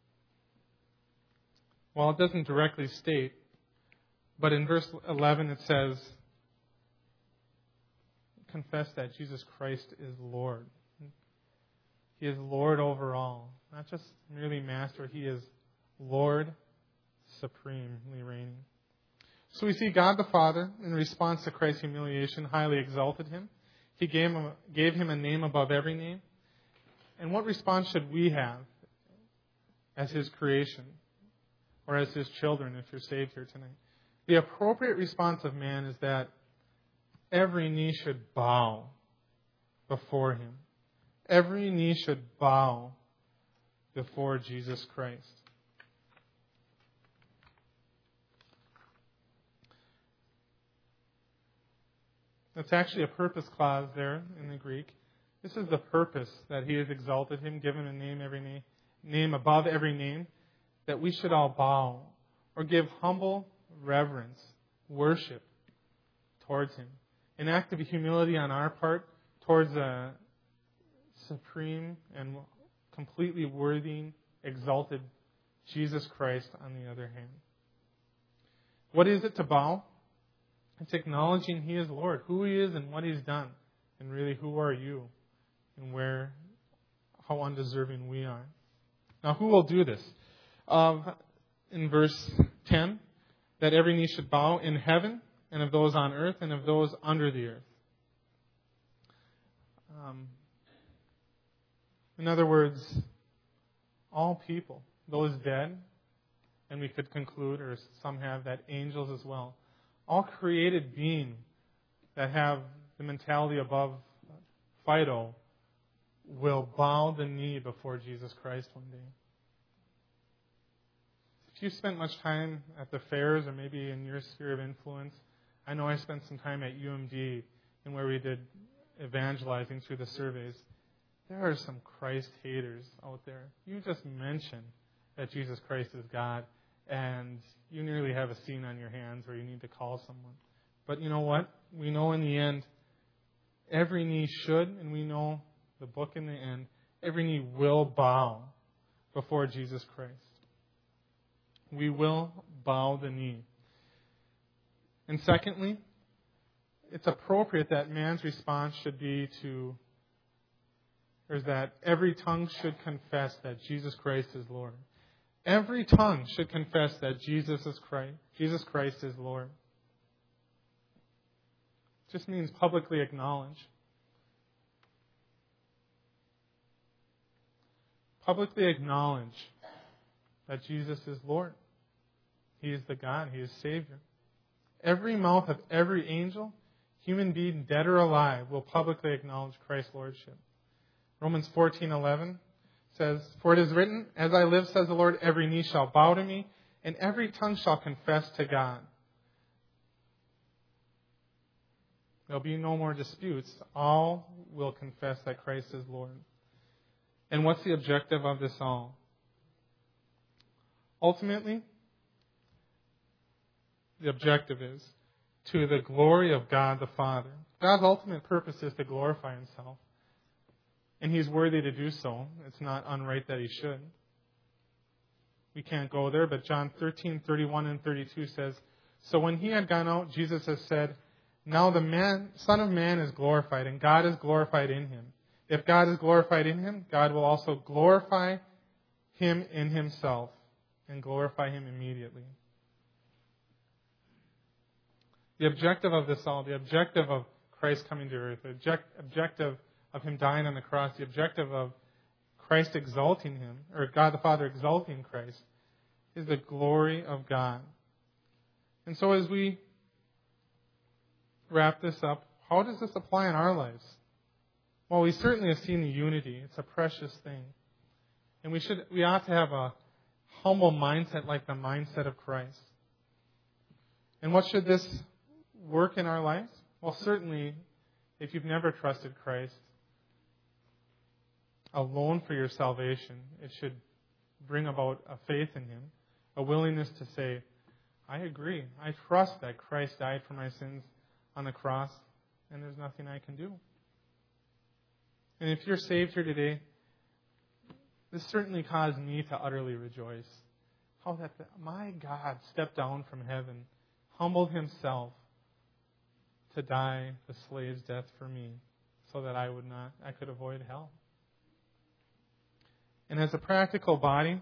Well, it doesn't directly state, but in verse 11 it says, confess that Jesus Christ is Lord. He is Lord over all. Not just merely Master, He is Lord, supremely reigning. So we see God the Father, in response to Christ's humiliation, highly exalted Him. He gave Him a name above every name. And what response should we have as His creation, or as His children, if you're saved here tonight? The appropriate response of man is that every knee should bow before Him. Every knee should bow before Jesus Christ. That's actually a purpose clause there in the Greek. This is the purpose that He has exalted Him, given a name, every name above every name, that we should all bow or give humble reverence, worship towards Him. An act of humility on our part towards a supreme and completely worthy, exalted Jesus Christ on the other hand. What is it to bow? It's acknowledging He is Lord, who He is and what He's done. And really, who are you? And how undeserving we are. Now, who will do this? In verse 10, that every knee should bow in heaven, and of those on earth, and of those under the earth. In other words, all people, those dead, and we could conclude, or some have, that angels as well, all created beings that have the mentality above Fido will bow the knee before Jesus Christ one day. If you spent much time at the fairs or maybe in your sphere of influence, I know I spent some time at UMD and where we did evangelizing through the surveys. There are some Christ haters out there. You just mention that Jesus Christ is God, and you nearly have a scene on your hands where you need to call someone. But you know what? We know in the end, every knee should, and we know the book in the end, every knee will bow before Jesus Christ. We will bow the knee. And secondly, it's appropriate that man's response should be that every tongue should confess that Jesus Christ is Lord. Every tongue should confess that Jesus Christ is Lord. It just means publicly acknowledge. Publicly acknowledge that Jesus is Lord. He is the God. He is Savior. Every mouth of every angel, human being, dead or alive, will publicly acknowledge Christ's Lordship. Romans 14:11 says, "For it is written, as I live, says the Lord, every knee shall bow to me, and every tongue shall confess to God." There'll be no more disputes. All will confess that Christ is Lord. And what's the objective of this all? Ultimately, the objective is to the glory of God the Father. God's ultimate purpose is to glorify Himself. And He's worthy to do so. It's not unright that He should. We can't go there, but John 13:31 and 32 says, "So when He had gone out, Jesus has said, now the Son of Man is glorified, and God is glorified in Him. If God is glorified in Him, God will also glorify Him in Himself, and glorify Him immediately." The objective of this all, the objective of Christ coming to earth, the objective of Him dying on the cross, the objective of Christ exalting Him, or God the Father exalting Christ, is the glory of God. And so as we wrap this up, how does this apply in our lives? Well, we certainly have seen the unity. It's a precious thing. And we ought to have a humble mindset like the mindset of Christ. And what should this work in our lives? Well, certainly, if you've never trusted Christ alone for your salvation, it should bring about a faith in Him, a willingness to say, I agree. I trust that Christ died for my sins on the cross, and there's nothing I can do. And if you're saved here today, this certainly caused me to utterly rejoice. How my God stepped down from heaven, humbled Himself to die the slave's death for me so that I could avoid hell. And as a practical body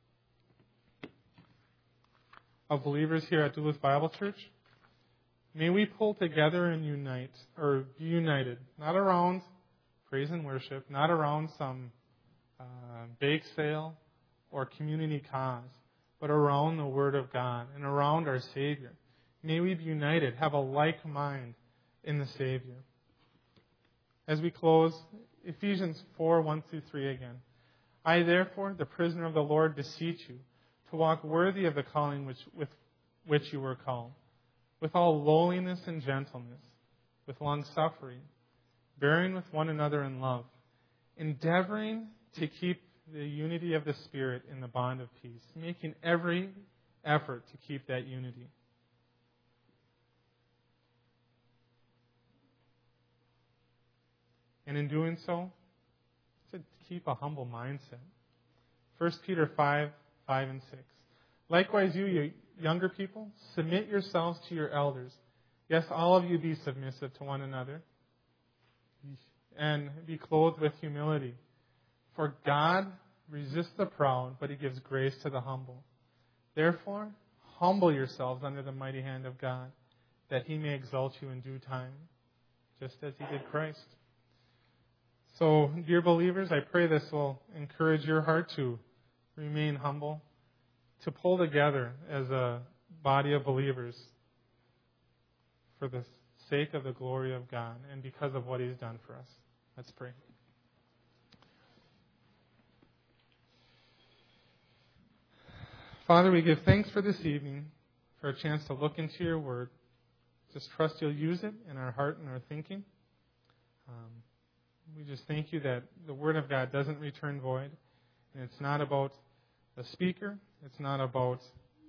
of believers here at Duluth Bible Church, may we pull together and be united, not around praise and worship, not around some bake sale or community cause, but around the Word of God and around our Savior. May we be united, have a like mind in the Savior. As we close, Ephesians 4:1-3 again. I, therefore, the prisoner of the Lord, beseech you to walk worthy of the calling with which you were called, with all lowliness and gentleness, with long-suffering, bearing with one another in love, endeavoring to keep the unity of the Spirit in the bond of peace, making every effort to keep that unity. And in doing so, to keep a humble mindset. 1 Peter 5:5-6. Likewise, you younger people, submit yourselves to your elders. Yes, all of you be submissive to one another, and be clothed with humility. For God resists the proud, but He gives grace to the humble. Therefore, humble yourselves under the mighty hand of God, that He may exalt you in due time, just as He did Christ. So, dear believers, I pray this will encourage your heart to remain humble, to pull together as a body of believers for the sake of the glory of God and because of what He's done for us. Let's pray. Father, we give thanks for this evening, for a chance to look into your word. Just trust you'll use it in our heart and our thinking. We just thank you that the word of God doesn't return void. And it's not about the speaker. It's not about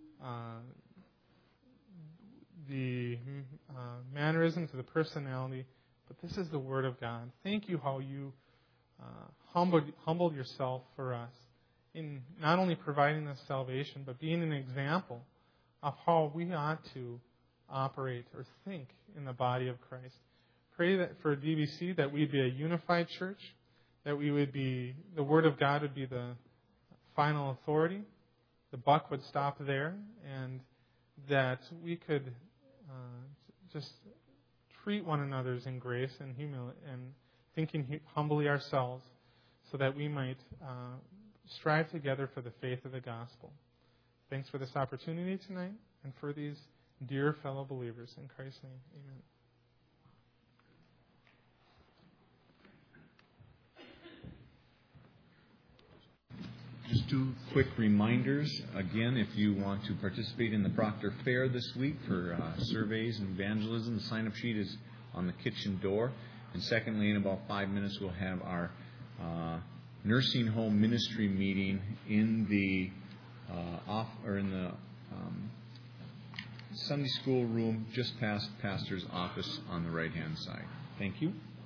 the mannerisms or the personality. But this is the word of God. Thank you how you humbled yourself for us in not only providing us salvation, but being an example of how we ought to operate or think in the body of Christ. Pray that for DBC that we'd be a unified church, that the Word of God would be the final authority, the buck would stop there, and that we could just treat one another in grace and humility and thinking humbly ourselves, so that we might strive together for the faith of the gospel. Thanks for this opportunity tonight and for these dear fellow believers. In Christ's name, amen. Just two quick reminders. Again, if you want to participate in the Proctor Fair this week for surveys and evangelism, the sign-up sheet is on the kitchen door. And secondly, in about 5 minutes, we'll have our nursing home ministry meeting in the Sunday school room just past pastor's office on the right-hand side. Thank you.